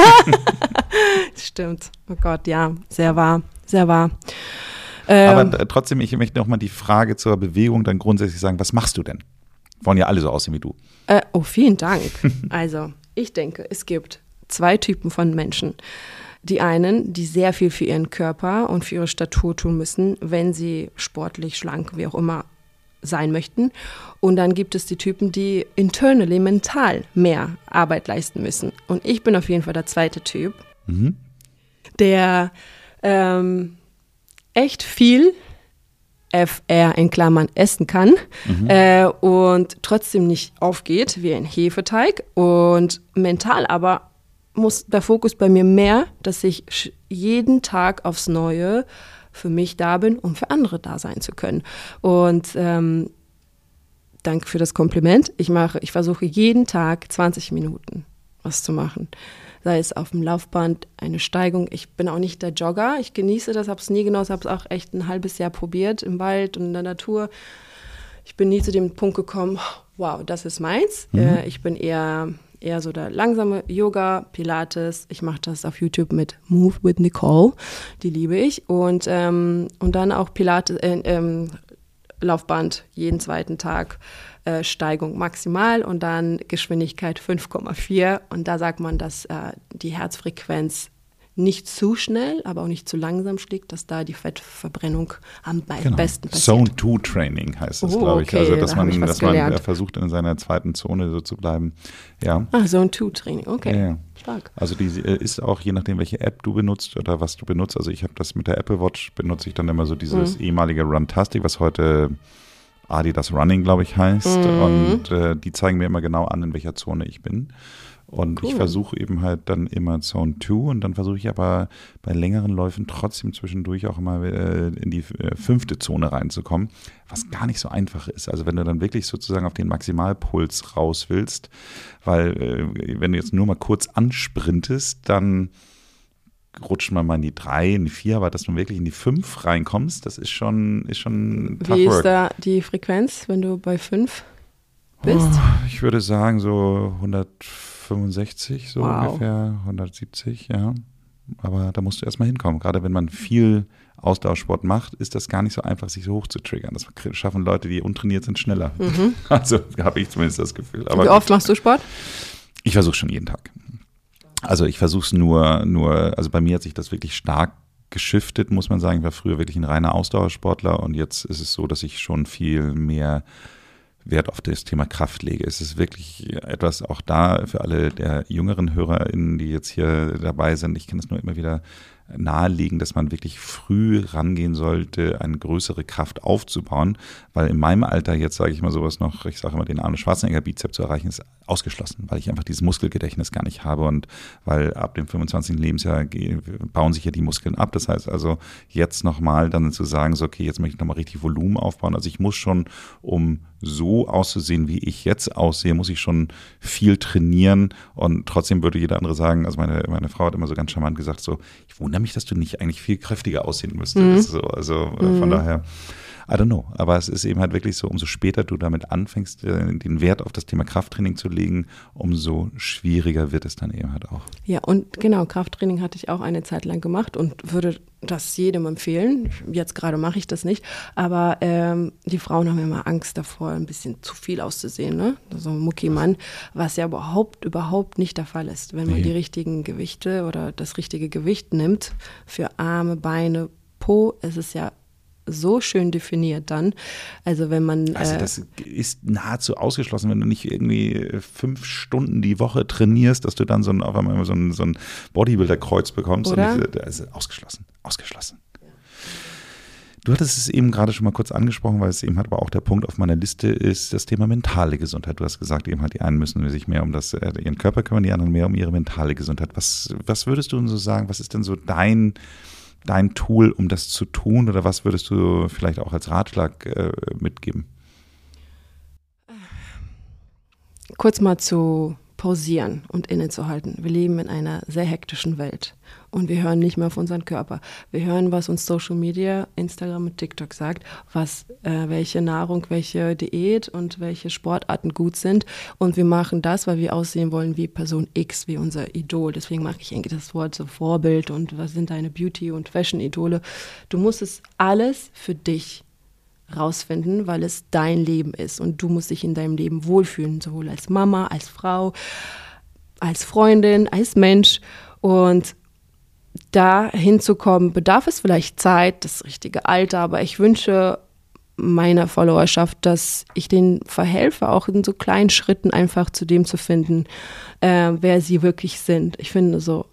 A: stimmt. Oh Gott, ja, sehr wahr, sehr wahr. Ähm,
B: Aber trotzdem, ich möchte noch mal die Frage zur Bewegung dann grundsätzlich sagen, was machst du denn? Wollen ja alle so aussehen wie du.
A: Äh, oh, vielen Dank. Also, ich denke, es gibt zwei Typen von Menschen. Die einen, die sehr viel für ihren Körper und für ihre Statur tun müssen, wenn sie sportlich, schlank, wie auch immer sein möchten. Und dann gibt es die Typen, die internally, mental mehr Arbeit leisten müssen. Und ich bin auf jeden Fall der zweite Typ,
B: Mhm.
A: der ähm, echt viel F R in Klammern essen kann
B: Mhm.
A: äh, und trotzdem nicht aufgeht wie ein Hefeteig. Und mental aber muss der Fokus bei mir mehr, dass ich sch- jeden Tag aufs Neue für mich da bin, um für andere da sein zu können. Und ähm, danke für das Kompliment. Ich mache, ich versuche jeden Tag zwanzig Minuten was zu machen. Sei es auf dem Laufband, eine Steigung. Ich bin auch nicht der Jogger. Ich genieße das, habe es nie genossen, habe es auch echt ein halbes Jahr probiert im Wald und in der Natur. Ich bin nie zu dem Punkt gekommen, wow, das ist meins.
B: Mhm.
A: Äh, ich bin eher, eher so der langsame Yoga, Pilates. Ich mache das auf YouTube mit Move with Nicole. Die liebe ich. Und, ähm, und dann auch Pilates, äh, ähm, Laufband jeden zweiten Tag, äh, Steigung maximal und dann Geschwindigkeit fünf Komma vier. Und da sagt man, dass äh, die Herzfrequenz nicht zu schnell, aber auch nicht zu langsam schlägt, dass da die Fettverbrennung am be-
B: Genau.
A: besten passiert.
B: Zone zwei Training heißt das,
A: Oh,
B: glaube ich.
A: okay,
B: Also, dass
A: da hab
B: man,
A: ich was
B: dass man
A: gelernt.
B: äh, versucht, in seiner zweiten Zone so zu bleiben. Ja.
A: Ah, Zone zwei Training, okay,
B: Ja, ja.
A: stark.
B: Also die äh, ist auch, je nachdem, welche App du benutzt oder was du benutzt. Also ich habe das mit der Apple Watch, benutze ich dann immer so dieses
A: Mhm.
B: ehemalige Runtastic, was heute Adidas Running, glaube ich, heißt.
A: Mhm.
B: Und äh, die zeigen mir immer genau an, in welcher Zone ich bin. Und
A: Cool.
B: ich versuche eben halt dann immer Zone zwei und dann versuche ich aber bei längeren Läufen trotzdem zwischendurch auch immer äh, in die äh, fünfte Zone reinzukommen, was gar nicht so einfach ist. Also wenn du dann wirklich sozusagen auf den Maximalpuls raus willst, weil äh, wenn du jetzt nur mal kurz ansprintest, dann rutscht man mal in die drei, in die vier, aber dass du wirklich in die fünf reinkommst, das ist schon, ist schon tough
A: Wie
B: work.
A: ist da die Frequenz, wenn du bei fünf bist?
B: Oh, ich würde sagen so hundertfünfundsechzig, so
A: Wow.
B: ungefähr, hundertsiebzig, ja. Aber da musst du erstmal hinkommen. Gerade wenn man viel Ausdauersport macht, ist das gar nicht so einfach, sich so hoch zu triggern. Das schaffen Leute, die untrainiert sind, schneller.
A: Mhm.
B: Also habe ich zumindest das Gefühl. Aber
A: Wie oft machst du Sport?
B: ich versuche schon jeden Tag. Also ich versuche es nur, nur, also bei mir hat sich das wirklich stark geschiftet, muss man sagen. Ich war früher wirklich ein reiner Ausdauersportler und jetzt ist es so, dass ich schon viel mehr Wert auf das Thema Kraft lege. Es ist wirklich etwas auch da für alle der jüngeren HörerInnen, die jetzt hier dabei sind. Ich kann es nur immer wieder nahelegen, dass man wirklich früh rangehen sollte, eine größere Kraft aufzubauen, weil in meinem Alter, jetzt sage ich mal sowas noch, ich sage immer, den Arnold Schwarzenegger Bizeps zu erreichen, ist ausgeschlossen, weil ich einfach dieses Muskelgedächtnis gar nicht habe und weil ab dem fünfundzwanzigsten Lebensjahr bauen sich ja die Muskeln ab. Das heißt also, jetzt nochmal dann zu sagen, so okay, jetzt möchte ich nochmal richtig Volumen aufbauen. Also ich muss schon, um so auszusehen, wie ich jetzt aussehe, muss ich schon viel trainieren und trotzdem würde jeder andere sagen, also meine, meine Frau hat immer so ganz charmant gesagt, so, ich wundere mich, dass du nicht eigentlich viel kräftiger aussehen müsstest. Mhm. So, also mhm. von daher, I don't know. Aber es ist eben halt wirklich so, umso später du damit anfängst, den Wert auf das Thema Krafttraining zu legen, umso schwieriger wird es dann eben halt auch.
A: Ja, und genau, Krafttraining hatte ich auch eine Zeit lang gemacht und würde das jedem empfehlen. Jetzt gerade mache ich das nicht, aber ähm, die Frauen haben immer Angst davor, ein bisschen zu viel auszusehen, ne? So ein Muckimann, was ja überhaupt, überhaupt nicht der Fall ist. Wenn man
B: Nee.
A: die richtigen Gewichte oder das richtige Gewicht nimmt für Arme, Beine, Po, ist es ja so schön definiert dann. Also wenn man
B: Also
A: äh,
B: das ist nahezu ausgeschlossen, wenn du nicht irgendwie fünf Stunden die Woche trainierst, dass du dann so ein, auf einmal so ein, so ein Bodybuilder-Kreuz bekommst.
A: Oder?
B: Und das ist ausgeschlossen, ausgeschlossen. Du hattest es eben gerade schon mal kurz angesprochen, weil es eben halt aber auch der Punkt auf meiner Liste ist, das Thema mentale Gesundheit. Du hast gesagt, eben halt die einen müssen sich mehr um das, äh, ihren Körper kümmern, die anderen mehr um ihre mentale Gesundheit. Was, was würdest du denn so sagen, was ist denn so dein dein Tool, um das zu tun, oder was würdest du vielleicht auch als Ratschlag äh, mitgeben?
A: kurz mal zu pausieren und innezuhalten. Wir leben in einer sehr hektischen Welt und wir hören nicht mehr auf unseren Körper. Wir hören, was uns Social Media, Instagram und TikTok sagt, was, äh, welche Nahrung, welche Diät und welche Sportarten gut sind und wir machen das, weil wir aussehen wollen wie Person X, wie unser Idol. Deswegen mag ich eigentlich das Wort so Vorbild und was sind deine Beauty- und Fashion-Idole. Du musst es alles für dich rausfinden, weil es dein Leben ist und du musst dich in deinem Leben wohlfühlen, sowohl als Mama, als Frau, als Freundin, als Mensch und da hinzukommen, bedarf es vielleicht Zeit, das richtige Alter, aber ich wünsche meiner Followerschaft, dass ich denen verhelfe, auch in so kleinen Schritten einfach zu dem zu finden, äh, wer sie wirklich sind. Ich finde so,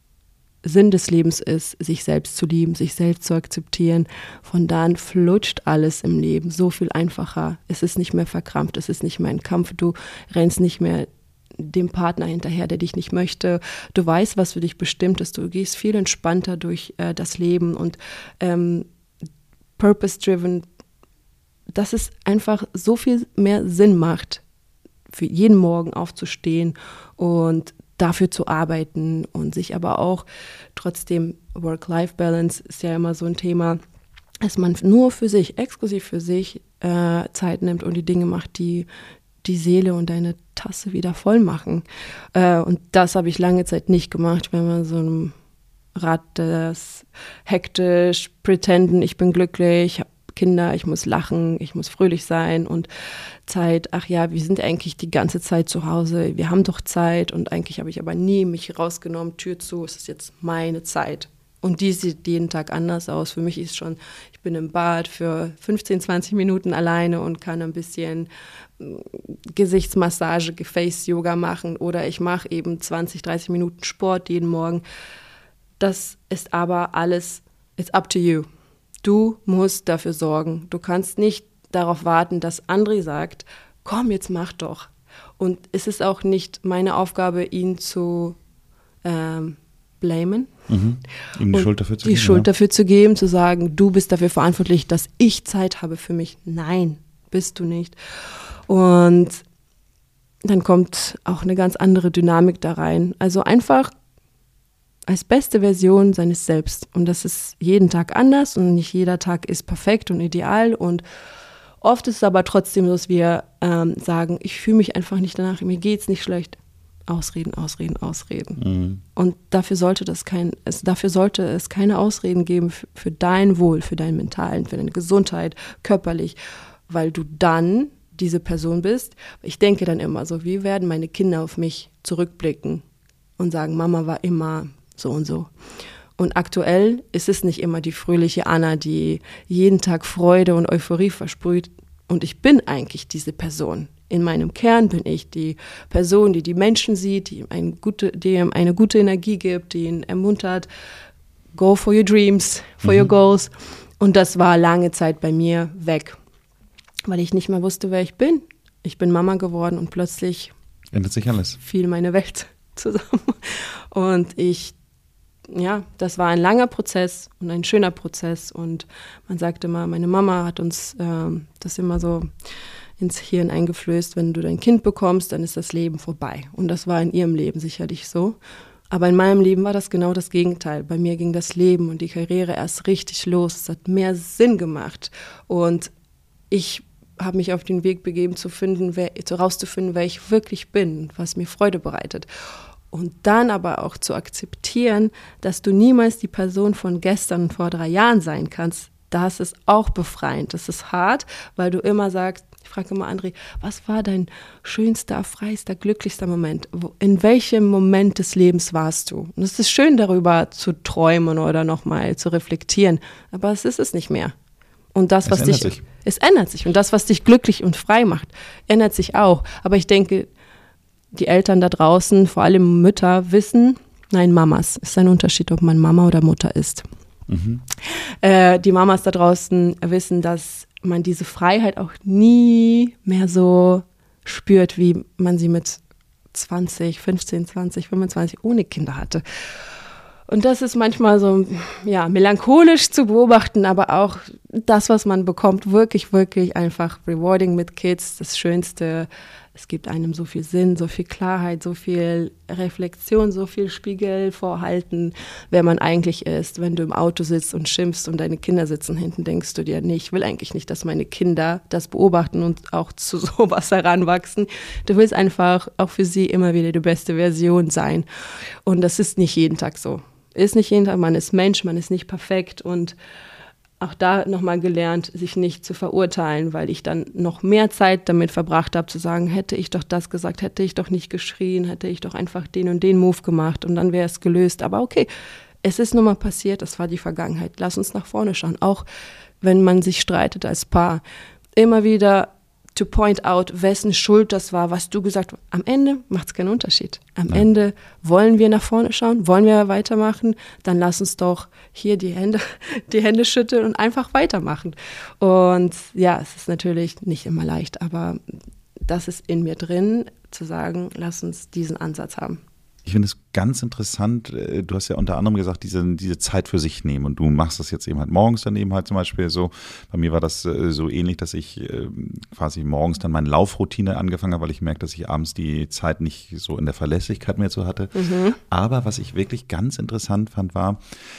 A: Sinn des Lebens ist, sich selbst zu lieben, sich selbst zu akzeptieren. Von da an flutscht alles im Leben so viel einfacher. Es ist nicht mehr verkrampft, es ist nicht mehr ein Kampf. Du rennst nicht mehr dem Partner hinterher, der dich nicht möchte. Du weißt, was für dich bestimmt ist. Du gehst viel entspannter durch äh, das Leben und ähm, purpose-driven, dass es einfach so viel mehr Sinn macht, für jeden Morgen aufzustehen und dafür zu arbeiten und sich aber auch trotzdem, Work-Life-Balance ist ja immer so ein Thema, dass man nur für sich, exklusiv für sich äh, Zeit nimmt und die Dinge macht, die die Seele und deine Tasse wieder voll machen. Äh, und das habe ich lange Zeit nicht gemacht, wenn man so einem Rad das hektisch, pretenden, ich bin glücklich, ich habe Kinder, ich muss lachen, ich muss fröhlich sein und Zeit, ach ja, wir sind eigentlich die ganze Zeit zu Hause, wir haben doch Zeit und eigentlich habe ich aber nie mich rausgenommen, Tür zu, es ist jetzt meine Zeit. Und die sieht jeden Tag anders aus. Für mich ist schon, ich bin im Bad für fünfzehn, zwanzig Minuten alleine und kann ein bisschen Gesichtsmassage, Face-Yoga machen oder ich mache eben zwanzig, dreißig Minuten Sport jeden Morgen. Das ist aber alles, it's up to you. Du musst dafür sorgen. Du kannst nicht darauf warten, dass André sagt, komm, jetzt mach doch. Und es ist auch nicht meine Aufgabe, ihn zu ähm, blamen.
B: Mhm. Ihm die Schuld dafür zu
A: die
B: geben.
A: Die Schuld
B: ja.
A: dafür zu geben, zu sagen, du bist dafür verantwortlich, dass ich Zeit habe für mich. Nein, bist du nicht. Und dann kommt auch eine ganz andere Dynamik da rein. Also einfach als beste Version seines Selbst. Und das ist jeden Tag anders und nicht jeder Tag ist perfekt und ideal. Und oft ist es aber trotzdem so, dass wir ähm, sagen, ich fühle mich einfach nicht danach, mir geht's nicht schlecht. Ausreden, Ausreden, Ausreden. Mhm. Und dafür sollte, das kein, es, dafür sollte es keine Ausreden geben für, für dein Wohl, für deinen Mentalen, für deine Gesundheit, körperlich, weil du dann diese Person bist. Ich denke dann immer so, wie werden meine Kinder auf mich zurückblicken und sagen, Mama war immer so und so. Und aktuell ist es nicht immer die fröhliche Anna, die jeden Tag Freude und Euphorie versprüht. Und ich bin eigentlich diese Person. In meinem Kern bin ich die Person, die die Menschen sieht, die, ein gute, die ihm eine gute Energie gibt, die ihn ermuntert. Go for your dreams, for mhm. your goals. Und das war lange Zeit bei mir weg, weil ich nicht mehr wusste, wer ich bin. Ich bin Mama geworden und plötzlich
B: ändert sich alles.
A: Fiel meine Welt zusammen. Und ich Ja, das war ein langer Prozess und ein schöner Prozess und man sagte immer, meine Mama hat uns äh, das immer so ins Hirn eingeflößt, wenn du dein Kind bekommst, dann ist das Leben vorbei. Und das war in ihrem Leben sicherlich so. Aber in meinem Leben war das genau das Gegenteil. Bei mir ging das Leben und die Karriere erst richtig los. Es hat mehr Sinn gemacht und ich habe mich auf den Weg begeben, zu finden, wer, herauszufinden, wer ich wirklich bin, was mir Freude bereitet. Und dann aber auch zu akzeptieren, dass du niemals die Person von gestern, vor drei Jahren sein kannst, das ist auch befreiend. Das ist hart, weil du immer sagst, ich frage immer André, was war dein schönster, erfreister, glücklichster Moment? In welchem Moment des Lebens warst du? Und es ist schön, darüber zu träumen oder nochmal zu reflektieren, aber es ist es nicht mehr. Und das, was
B: es
A: dich,
B: ändert sich.
A: Es ändert sich. Und das, was dich glücklich und frei macht, ändert sich auch. Aber ich denke, die Eltern da draußen, vor allem Mütter, wissen, nein, Mamas, ist ein Unterschied, ob man Mama oder Mutter ist. Mhm. Äh, die Mamas da draußen wissen, dass man diese Freiheit auch nie mehr so spürt, wie man sie mit zwanzig, fünfzehn, zwanzig, fünfundzwanzig ohne Kinder hatte. Und das ist manchmal so, ja, melancholisch zu beobachten, aber auch das, was man bekommt, wirklich, wirklich einfach rewarding mit Kids, das Schönste. Es gibt einem so viel Sinn, so viel Klarheit, so viel Reflexion, so viel Spiegel vorhalten, wer man eigentlich ist. Wenn du im Auto sitzt und schimpfst und deine Kinder sitzen hinten, denkst du dir, nee, ich will eigentlich nicht, dass meine Kinder das beobachten und auch zu sowas heranwachsen. Du willst einfach auch für sie immer wieder die beste Version sein. Und das ist nicht jeden Tag so. Ist nicht jeden Tag, man ist Mensch, man ist nicht perfekt und auch da nochmal gelernt, sich nicht zu verurteilen, weil ich dann noch mehr Zeit damit verbracht habe, zu sagen, hätte ich doch das gesagt, hätte ich doch nicht geschrien, hätte ich doch einfach den und den Move gemacht und dann wäre es gelöst. Aber okay, es ist nun mal passiert, das war die Vergangenheit. Lass uns nach vorne schauen, auch wenn man sich streitet als Paar. Immer wieder to point out, wessen Schuld das war, was du gesagt hast. Am Ende macht es keinen Unterschied. Am ja. Ende wollen wir nach vorne schauen, wollen wir weitermachen, dann lass uns doch hier die Hände, die Hände schütteln und einfach weitermachen. Und ja, es ist natürlich nicht immer leicht, aber das ist in mir drin, zu sagen, lass uns diesen Ansatz haben.
B: Ich finde es ganz interessant, du hast ja unter anderem gesagt, diese, diese Zeit für sich nehmen und du machst das jetzt eben halt morgens dann eben halt zum Beispiel so. Bei mir war das so ähnlich, dass ich quasi morgens dann meine Laufroutine angefangen habe, weil ich merke, dass ich abends die Zeit nicht so in der Verlässlichkeit mehr so hatte. Mhm. Aber was ich wirklich ganz interessant fand, war,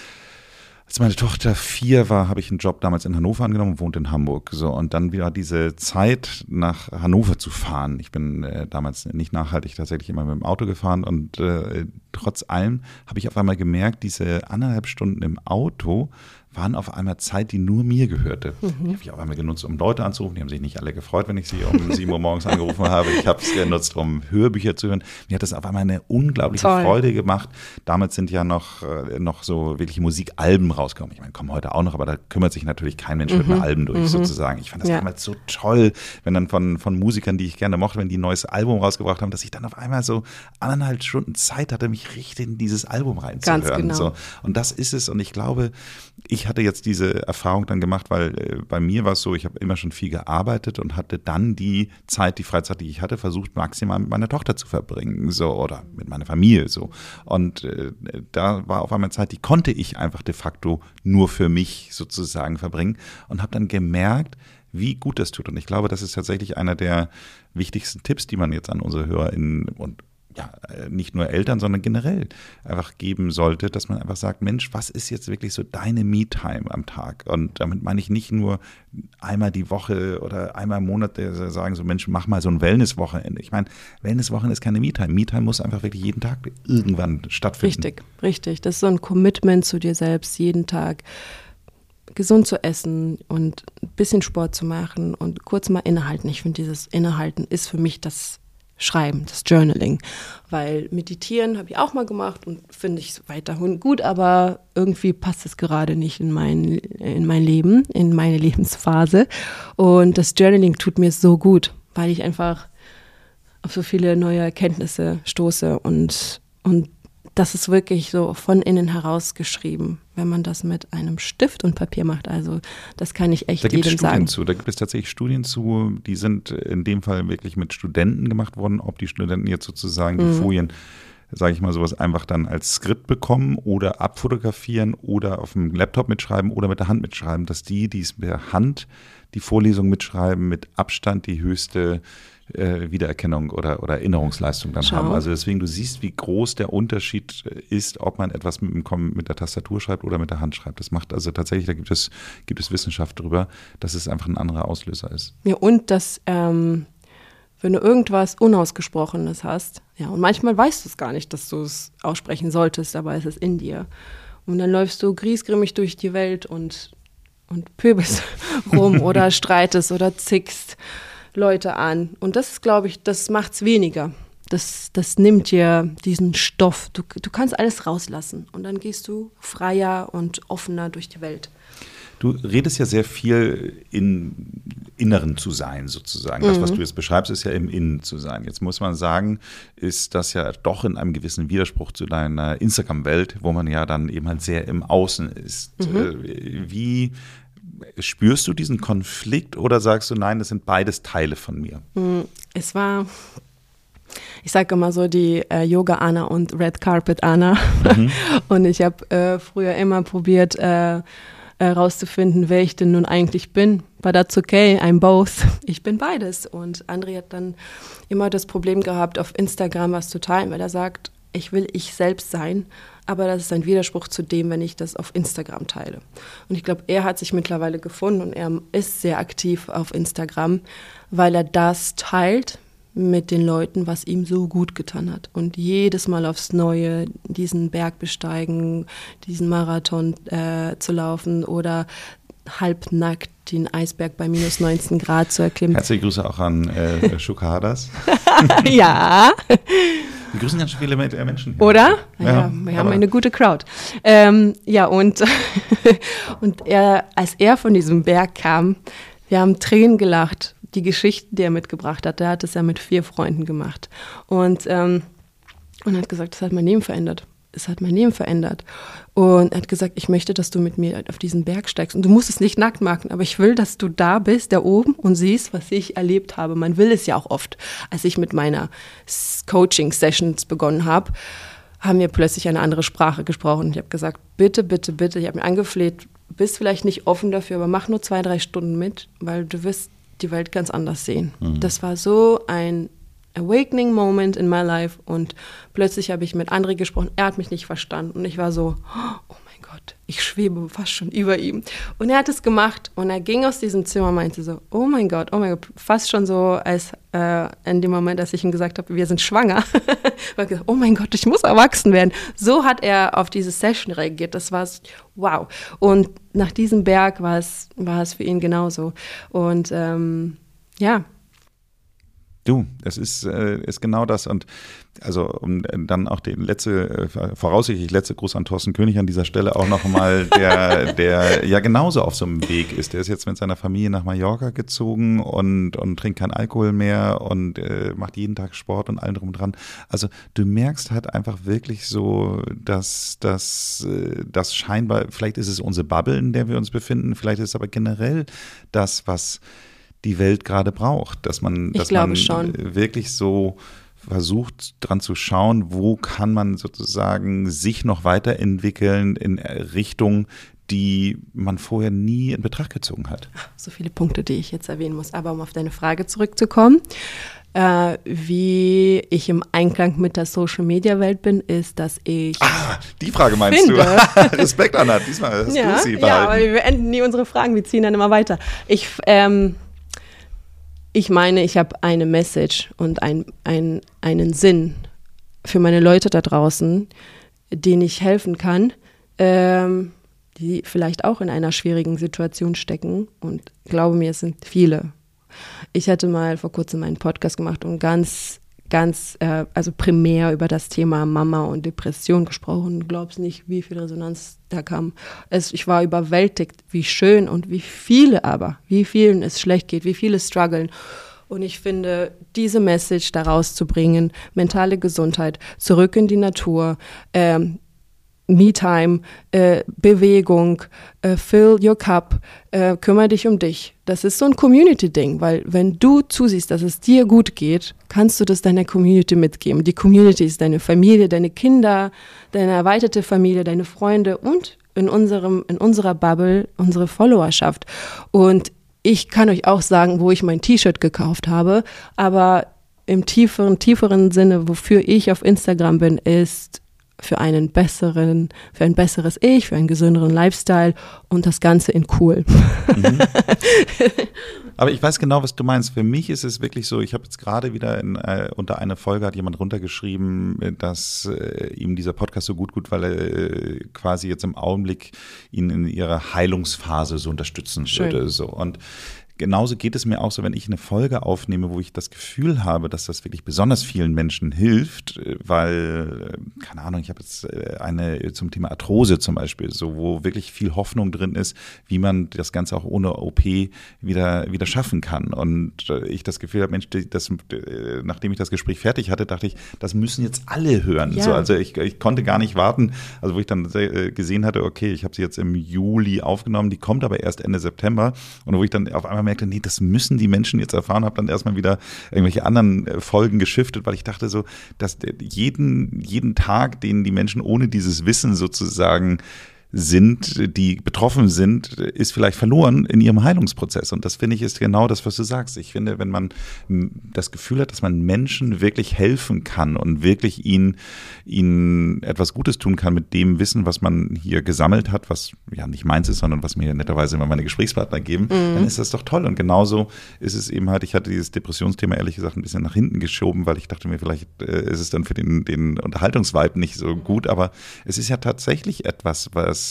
B: als meine Tochter vier war, habe ich einen Job damals in Hannover angenommen und wohnte in Hamburg. So, und dann wieder diese Zeit, nach Hannover zu fahren. Ich bin äh, damals nicht nachhaltig tatsächlich immer mit dem Auto gefahren und äh, trotz allem habe ich auf einmal gemerkt, diese anderthalb Stunden im Auto waren auf einmal Zeit, die nur mir gehörte. Mhm. Die habe ich auf einmal genutzt, um Leute anzurufen. Die haben sich nicht alle gefreut, wenn ich sie um sieben Uhr morgens angerufen habe. Ich habe es genutzt, um Hörbücher zu hören. Mir hat das auf einmal eine unglaubliche Toll. Freude gemacht. Damals sind ja noch, äh, noch so wirklich Musikalben rausgekommen. Ich meine, kommen heute auch noch, aber da kümmert sich natürlich kein Mensch mhm. mit einem Alben durch, mhm. sozusagen. Ich fand das ja. damals so toll, wenn dann von, von Musikern, die ich gerne mochte, wenn die ein neues Album rausgebracht haben, dass ich dann auf einmal so anderthalb Stunden Zeit hatte, mich richtig in dieses Album reinzuhören. Ganz genau. So. Und das ist es. Und ich glaube, ich hatte jetzt diese Erfahrung dann gemacht, weil äh, bei mir war es so, ich habe immer schon viel gearbeitet und hatte dann die Zeit, die Freizeit, die ich hatte, versucht maximal mit meiner Tochter zu verbringen, so, oder mit meiner Familie, so. Und äh, da war auf einmal Zeit, die konnte ich einfach de facto nur für mich sozusagen verbringen und habe dann gemerkt, wie gut das tut. Und ich glaube, das ist tatsächlich einer der wichtigsten Tipps, die man jetzt an unsere HörerInnen und ja, nicht nur Eltern, sondern generell einfach geben sollte, dass man einfach sagt, Mensch, was ist jetzt wirklich so deine Me-Time am Tag? Und damit meine ich nicht nur einmal die Woche oder einmal im Monat sagen so, Mensch, mach mal so ein Wellness-Wochenende. Ich meine, Wellness-Wochenende ist keine Me-Time. Me-Time muss einfach wirklich jeden Tag irgendwann stattfinden.
A: Richtig, richtig. Das ist so ein Commitment zu dir selbst, jeden Tag gesund zu essen und ein bisschen Sport zu machen und kurz mal innehalten. Ich finde, dieses Innehalten ist für mich das Schreiben, das Journaling, weil Meditieren habe ich auch mal gemacht und finde ich weiterhin gut, aber irgendwie passt es gerade nicht in mein, in mein Leben, in meine Lebensphase und das Journaling tut mir so gut, weil ich einfach auf so viele neue Erkenntnisse stoße und, und das ist wirklich so von innen heraus geschrieben, wenn man das mit einem Stift und Papier macht. Also das kann ich echt jedem sagen. Da gibt es
B: Studien zu. Da gibt es tatsächlich Studien zu, die sind in dem Fall wirklich mit Studenten gemacht worden, ob die Studenten jetzt sozusagen die mhm. Folien, sage ich mal sowas, einfach dann als Skript bekommen oder abfotografieren oder auf dem Laptop mitschreiben oder mit der Hand mitschreiben, dass die, die es per Hand die Vorlesung mitschreiben, mit Abstand die höchste äh, Wiedererkennung oder, oder Erinnerungsleistung dann Schau. haben. Also deswegen, du siehst, wie groß der Unterschied ist, ob man etwas mit, dem, mit der Tastatur schreibt oder mit der Hand schreibt. Das macht also tatsächlich, da gibt es, gibt es Wissenschaft drüber, dass es einfach ein anderer Auslöser ist.
A: Ja, und dass ähm, wenn du irgendwas Unausgesprochenes hast, ja, und manchmal weißt du es gar nicht, dass du es aussprechen solltest, aber es ist in dir. Und dann läufst du griesgrimmig durch die Welt und und pöbelst rum oder streitest oder zickst Leute an. Und das ist, glaube ich, das macht's weniger. Das, das nimmt dir diesen Stoff. Du, du kannst alles rauslassen und dann gehst du freier und offener durch die Welt.
B: Du redest ja sehr viel im Inneren zu sein, sozusagen. Das, mhm. was du jetzt beschreibst, ist ja im Innen zu sein. Jetzt muss man sagen, ist das ja doch in einem gewissen Widerspruch zu deiner Instagram-Welt, wo man ja dann eben halt sehr im Außen ist. Mhm. Wie spürst du diesen Konflikt oder sagst du, nein, das sind beides Teile von mir?
A: Es war, ich sage immer so, die äh, Yoga-Anna und Red Carpet-Anna. Mhm. Und ich habe äh, früher immer probiert, äh, äh, rauszufinden, wer ich denn nun eigentlich bin. But that's okay, I'm both. Ich bin beides. Und André hat dann immer das Problem gehabt, auf Instagram was zu teilen, weil er sagt, ich will ich selbst sein, aber das ist ein Widerspruch zu dem, wenn ich das auf Instagram teile. Und ich glaube, er hat sich mittlerweile gefunden und er ist sehr aktiv auf Instagram, weil er das teilt mit den Leuten, was ihm so gut getan hat. Und jedes Mal aufs Neue diesen Berg besteigen, diesen Marathon äh, zu laufen oder halbnackt den Eisberg bei minus neunzehn Grad zu erklimmen.
B: Herzliche Grüße auch an äh, Shukadas.
A: Ja.
B: Wir grüßen ganz schön viele Menschen.
A: Oder? Ja,
B: ja,
A: wir haben eine gute Crowd. Ähm, ja, und, und er, als er von diesem Berg kam, wir haben Tränen gelacht. Die Geschichten, die er mitgebracht hat, der hat es ja mit vier Freunden gemacht. Und, ähm, und er hat gesagt, das hat mein Leben verändert. Es hat mein Leben verändert. Und er hat gesagt, ich möchte, dass du mit mir auf diesen Berg steigst. Und du musst es nicht nackt machen, aber ich will, dass du da bist, da oben und siehst, was ich erlebt habe. Man will es ja auch oft. Als ich mit meiner Coaching-Sessions begonnen habe, haben wir plötzlich eine andere Sprache gesprochen. Ich habe gesagt, bitte, bitte, bitte, ich habe mir angefleht, bist vielleicht nicht offen dafür, aber mach nur zwei, drei Stunden mit, weil du wirst die Welt ganz anders sehen. Mhm. Das war so ein awakening moment in my life und plötzlich habe ich mit André gesprochen, er hat mich nicht verstanden und ich war so, oh mein Gott, ich schwebe fast schon über ihm. Und er hat es gemacht und er ging aus diesem Zimmer und meinte so, oh mein Gott, oh mein Gott, fast schon so, als äh, in dem Moment, als ich ihm gesagt habe, wir sind schwanger, war gesagt, oh mein Gott, ich muss erwachsen werden. So hat er auf diese Session reagiert, das war wow. Und nach diesem Berg war es, war es für ihn genauso. Und ähm, ja,
B: Du, das ist, äh, ist genau das und also um dann auch den letzte, äh, voraussichtlich letzte Gruß an Thorsten König an dieser Stelle auch nochmal, der, der ja genauso auf so einem Weg ist. Der ist jetzt mit seiner Familie nach Mallorca gezogen und, und trinkt keinen Alkohol mehr und äh, macht jeden Tag Sport und allem drum und dran. Also du merkst halt einfach wirklich so, dass das dass scheinbar, vielleicht ist es unsere Bubble, in der wir uns befinden, vielleicht ist es aber generell das, was die Welt gerade braucht, dass man, dass man schon. wirklich so versucht, dran zu schauen, wo kann man sozusagen sich noch weiterentwickeln in Richtung, die man vorher nie in Betracht gezogen hat.
A: Ach, so viele Punkte, die ich jetzt erwähnen muss. Aber um auf deine Frage zurückzukommen, äh, wie ich im Einklang mit der Social-Media-Welt bin, ist, dass ich
B: Ah, die Frage meinst
A: finde,
B: du? Respekt, Anna, diesmal hast
A: ja,
B: du sie behalten.
A: Ja, aber wir beenden nie unsere Fragen, wir ziehen dann immer weiter. Ich, ähm, Ich meine, ich habe eine Message und ein, ein, einen Sinn für meine Leute da draußen, denen ich helfen kann, ähm, die vielleicht auch in einer schwierigen Situation stecken. Und glaube mir, es sind viele. Ich hatte mal vor kurzem einen Podcast gemacht und ganz, ganz, äh, also primär über das Thema Mama und Depression gesprochen. Du glaubst nicht, wie viel Resonanz da kam. Es, ich war überwältigt, wie schön und wie viele aber, wie vielen es schlecht geht, wie viele strugglen. Und ich finde, diese Message daraus zu bringen, mentale Gesundheit, zurück in die Natur, ähm, Me-Time, äh, Bewegung, äh, fill your cup, äh, kümmere dich um dich. Das ist so ein Community-Ding, weil wenn du zusiehst, dass es dir gut geht, kannst du das deiner Community mitgeben. Die Community ist deine Familie, deine Kinder, deine erweiterte Familie, deine Freunde und in unserem, in unserer Bubble unsere Followerschaft. Und ich kann euch auch sagen, wo ich mein T-Shirt gekauft habe, aber im tieferen, tieferen Sinne, wofür ich auf Instagram bin, ist für einen besseren, für ein besseres Ich, für einen gesünderen Lifestyle und das Ganze in cool. Mhm.
B: Aber ich weiß genau, was du meinst. Für mich ist es wirklich so, ich habe jetzt gerade wieder in, äh, unter eine Folge hat jemand runtergeschrieben, dass äh, ihm dieser Podcast so gut tut, weil er äh, quasi jetzt im Augenblick ihn in ihrer Heilungsphase so unterstützen
A: Schön.
B: würde. So. Und genauso geht es mir auch so, wenn ich eine Folge aufnehme, wo ich das Gefühl habe, dass das wirklich besonders vielen Menschen hilft, weil, keine Ahnung, ich habe jetzt eine zum Thema Arthrose zum Beispiel, so wo wirklich viel Hoffnung drin ist, wie man das Ganze auch ohne O P wieder, wieder schaffen kann. Und ich das Gefühl habe, Mensch, das, nachdem ich das Gespräch fertig hatte, dachte ich, das müssen jetzt alle hören.
A: Ja.
B: So, also ich, ich konnte gar nicht warten, also wo ich dann gesehen hatte, okay, ich habe sie jetzt im Juli aufgenommen, die kommt aber erst Ende September und wo ich dann auf einmal merkte, nee, das müssen die Menschen jetzt erfahren, habe dann erstmal wieder irgendwelche anderen Folgen geschiftet, weil ich dachte so, dass jeden, jeden Tag, den die Menschen ohne dieses Wissen sozusagen sind, die betroffen sind, ist vielleicht verloren in ihrem Heilungsprozess. Und das, finde ich, ist genau das, was du sagst. Ich finde, wenn man das Gefühl hat, dass man Menschen wirklich helfen kann und wirklich ihnen, ihnen etwas Gutes tun kann mit dem Wissen, was man hier gesammelt hat, was ja nicht meins ist, sondern was mir netterweise immer meine Gesprächspartner geben, mhm. dann ist das doch toll. Und genauso ist es eben halt, ich hatte dieses Depressionsthema ehrlich gesagt ein bisschen nach hinten geschoben, weil ich dachte mir, vielleicht äh, ist es dann für den, den Unterhaltungsvibe nicht so gut, aber es ist ja tatsächlich etwas, was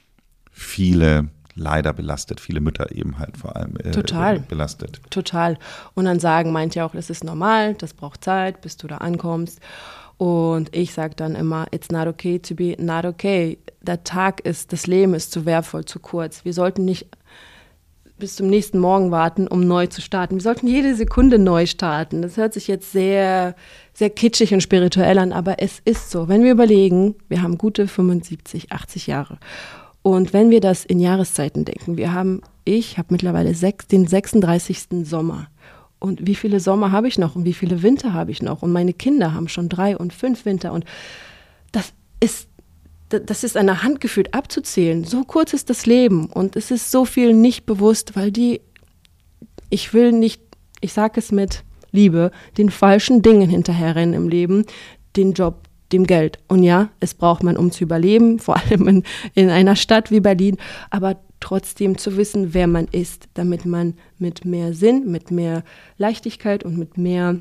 B: viele leider belastet, viele Mütter eben halt vor allem äh,
A: Total.
B: belastet.
A: Total. Und dann sagen manche auch, das ist normal, das braucht Zeit, bis du da ankommst. Und ich sage dann immer, it's not okay to be not okay. Der Tag ist, das Leben ist zu wertvoll, zu kurz. Wir sollten nicht bis zum nächsten Morgen warten, um neu zu starten. Wir sollten jede Sekunde neu starten. Das hört sich jetzt sehr, sehr kitschig und spirituell an, aber es ist so. Wenn wir überlegen, wir haben gute fünfundsiebzig, achtzig Jahre. Und wenn wir das in Jahreszeiten denken, wir haben, ich habe mittlerweile sechs, den sechsunddreißigsten Sommer. Und wie viele Sommer habe ich noch und wie viele Winter habe ich noch? Und meine Kinder haben schon drei und fünf Winter. Und das ist, das ist an der Hand gefühlt abzuzählen. So kurz ist das Leben und es ist so viel nicht bewusst, weil die, ich will nicht, ich sage es mit Liebe, den falschen Dingen hinterherrennen im Leben, den Job, dem Geld. Und ja, es braucht man, um zu überleben, vor allem in, in einer Stadt wie Berlin, aber trotzdem zu wissen, wer man ist, damit man mit mehr Sinn, mit mehr Leichtigkeit und mit mehr,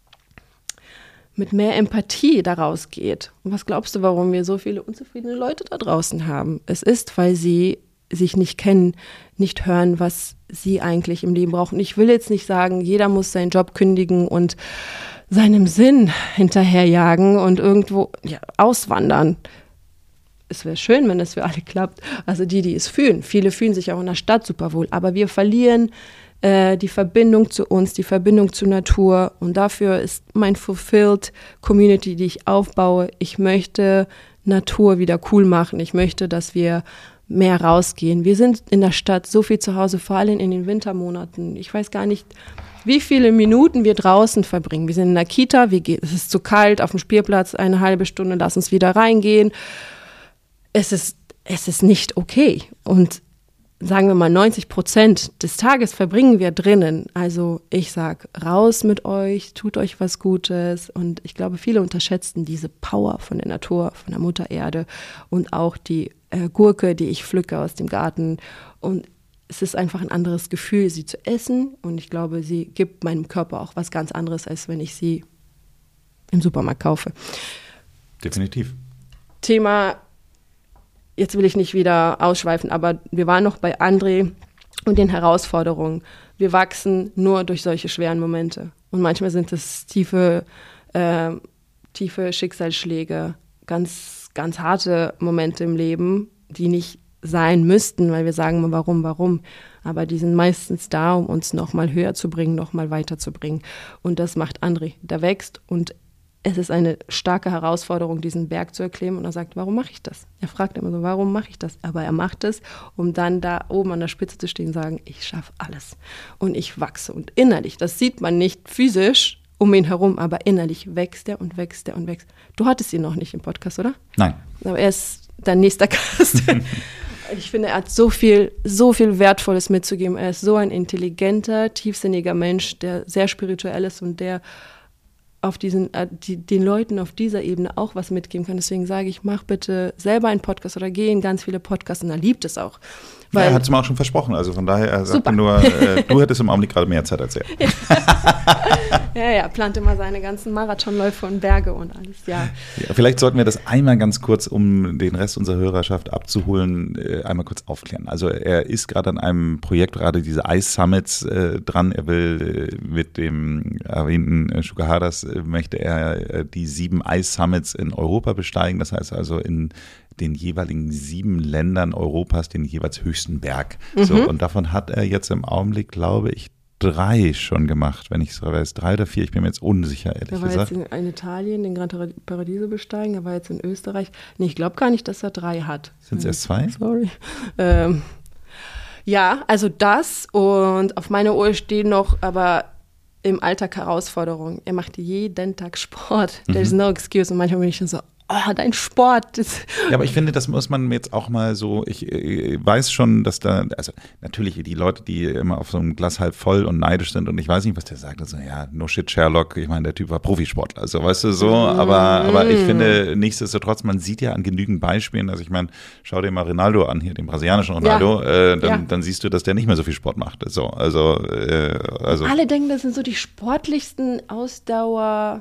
A: mit mehr Empathie daraus geht. Und was glaubst du, warum wir so viele unzufriedene Leute da draußen haben? Es ist, weil sie sich nicht kennen, nicht hören, was sie eigentlich im Leben brauchen. Ich will jetzt nicht sagen, jeder muss seinen Job kündigen und seinem Sinn hinterherjagen und irgendwo ja, auswandern. Es wäre schön, wenn das für alle klappt. Also die, die es fühlen. Viele fühlen sich auch in der Stadt super wohl. Aber wir verlieren äh, die Verbindung zu uns, die Verbindung zur Natur. Und dafür ist mein Fulfilled Community, die ich aufbaue. Ich möchte Natur wieder cool machen. Ich möchte, dass wir mehr rausgehen. Wir sind in der Stadt so viel zu Hause, vor allem in den Wintermonaten. Ich weiß gar nicht, wie viele Minuten wir draußen verbringen. Wir sind in der Kita, wir gehen, es ist zu kalt, auf dem Spielplatz eine halbe Stunde, lass uns wieder reingehen. Es ist, es ist nicht okay. Und sagen wir mal, neunzig Prozent des Tages verbringen wir drinnen. Also ich sag, raus mit euch, tut euch was Gutes. Und ich glaube, viele unterschätzen diese Power von der Natur, von der Mutter Erde und auch die äh, Gurke, die ich pflücke aus dem Garten. Und es ist einfach ein anderes Gefühl, sie zu essen. Und ich glaube, sie gibt meinem Körper auch was ganz anderes, als wenn ich sie im Supermarkt kaufe.
B: Definitiv.
A: Thema, jetzt will ich nicht wieder ausschweifen, aber wir waren noch bei André und den Herausforderungen. Wir wachsen nur durch solche schweren Momente. Und manchmal sind es tiefe, äh, tiefe Schicksalsschläge, ganz, ganz harte Momente im Leben, die nicht sein müssten, weil wir sagen mal, warum, warum. Aber die sind meistens da, um uns noch mal höher zu bringen, noch mal weiterzubringen. Und das macht André. Der wächst und es ist eine starke Herausforderung, diesen Berg zu erklimmen. Und er sagt, warum mache ich das? Er fragt immer so, warum mache ich das? Aber er macht es, um dann da oben an der Spitze zu stehen und sagen, ich schaffe alles. Und ich wachse. Und innerlich, das sieht man nicht physisch um ihn herum, aber innerlich wächst er und wächst er und wächst. Du hattest ihn noch nicht im Podcast, oder?
B: Nein.
A: Aber er ist dein nächster Gast. Ich finde, er hat so viel, so viel Wertvolles mitzugeben. Er ist so ein intelligenter, tiefsinniger Mensch, der sehr spirituell ist und der auf diesen, äh, die, den Leuten auf dieser Ebene auch was mitgeben kann. Deswegen sage ich, mach bitte selber einen Podcast oder geh in ganz viele Podcasts und er liebt es auch. Weil,
B: ja, er hat es mir auch schon versprochen. Also von daher, er sagte nur, äh, du hättest im Augenblick gerade mehr Zeit als er.
A: ja, ja, plant immer seine ganzen Marathonläufe und Berge und alles, ja.
B: ja. Vielleicht sollten wir das einmal ganz kurz, um den Rest unserer Hörerschaft abzuholen, äh, einmal kurz aufklären. Also er ist gerade an einem Projekt, gerade diese Ice Summits äh, dran. Er will äh, mit dem erwähnten äh, Shugaharas, äh, möchte er äh, die sieben Ice Summits in Europa besteigen. Das heißt also in den jeweiligen sieben Ländern Europas den jeweils höchsten Berg. Mhm. So, und davon hat er jetzt im Augenblick, glaube ich, drei schon gemacht, wenn ich es weiß. Drei oder vier, ich bin mir jetzt unsicher, ehrlich gesagt.
A: Er war jetzt in, in Italien, den Gran Paradiso besteigen, er war jetzt in Österreich. Nee, ich glaube gar nicht, dass er drei hat.
B: Sind es erst zwei?
A: Sorry. Ähm, ja, also das und auf meiner Uhr stehen noch, aber im Alltag Herausforderungen. Er macht jeden Tag Sport. Mhm. There's no excuse. Und manchmal bin ich schon so, oh, dein Sport. Das
B: ja, aber ich finde, das muss man jetzt auch mal so, ich äh, weiß schon, dass da, also natürlich die Leute, die immer auf so einem Glas halb voll und neidisch sind und ich weiß nicht, was der sagt, also ja, no shit Sherlock, ich meine, der Typ war Profisportler, also weißt du so, aber, aber ich finde, nichtsdestotrotz, man sieht ja an genügend Beispielen, also ich meine, schau dir mal Ronaldo an, hier den brasilianischen Ronaldo, ja. äh, dann, ja. dann siehst du, dass der nicht mehr so viel Sport macht, so, also, äh, also.
A: Alle denken, das sind so die sportlichsten Ausdauer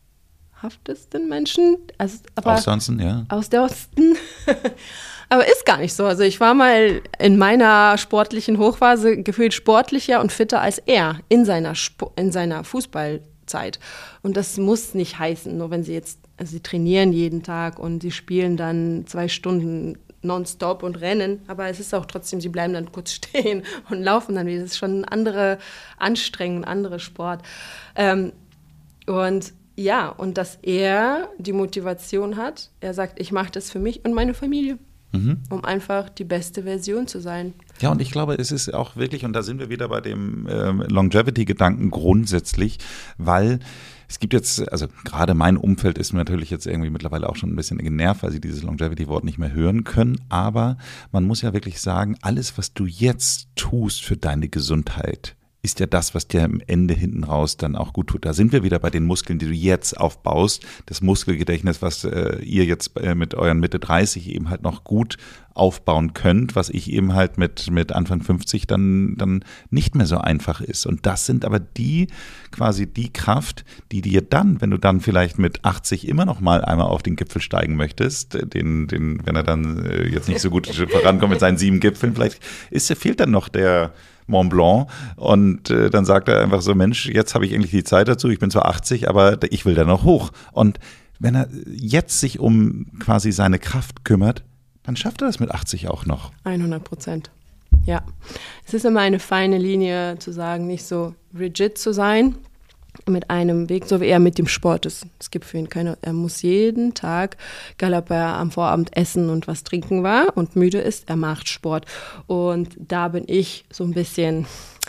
A: haftesten Menschen. Also, aber
B: Ausdauerndsten, ja.
A: Ausdauerndsten. Aber ist gar nicht so. Also ich war mal in meiner sportlichen Hochphase gefühlt sportlicher und fitter als er in seiner, Sp- in seiner Fußballzeit. Und das muss nicht heißen, nur wenn sie jetzt, also sie trainieren jeden Tag und sie spielen dann zwei Stunden nonstop und rennen, aber es ist auch trotzdem, sie bleiben dann kurz stehen und laufen dann wieder. Das ist schon eine andere Anstrengung, ein anderer Sport. Ähm, und ja, und dass er die Motivation hat, er sagt, ich mache das für mich und meine Familie, mhm. um einfach die beste Version zu sein.
B: Ja, und ich glaube, es ist auch wirklich, und da sind wir wieder bei dem ähm, Longevity-Gedanken grundsätzlich, weil es gibt jetzt, also gerade mein Umfeld ist natürlich jetzt irgendwie mittlerweile auch schon ein bisschen genervt, weil sie dieses Longevity-Wort nicht mehr hören können, aber man muss ja wirklich sagen, alles, was du jetzt tust für deine Gesundheit, ist ja das, was dir am Ende hinten raus dann auch gut tut. Da sind wir wieder bei den Muskeln, die du jetzt aufbaust. Das Muskelgedächtnis, was äh, ihr jetzt äh, mit euren Mitte dreißig eben halt noch gut aufbauen könnt, was ich eben halt mit, mit Anfang fünfzig dann, dann nicht mehr so einfach ist. Und das sind aber die, quasi die Kraft, die dir dann, wenn du dann vielleicht mit achtzig immer noch mal einmal auf den Gipfel steigen möchtest, den, den, wenn er dann äh, jetzt nicht so gut vorankommt mit seinen sieben Gipfeln, vielleicht ist, fehlt dann noch der Mont Blanc und äh, dann sagt er einfach so, Mensch, jetzt habe ich endlich die Zeit dazu, ich bin zwar achtzig, aber ich will da noch hoch. Und wenn er jetzt sich um quasi seine Kraft kümmert, dann schafft er das mit achtzig auch noch.
A: hundert Prozent, ja. Es ist immer eine feine Linie zu sagen, nicht so rigid zu sein mit einem Weg, so wie er mit dem Sport ist. Es gibt für ihn keine, er muss jeden Tag, egal ob er am Vorabend essen und was trinken war und müde ist, er macht Sport. Und da bin ich so ein bisschen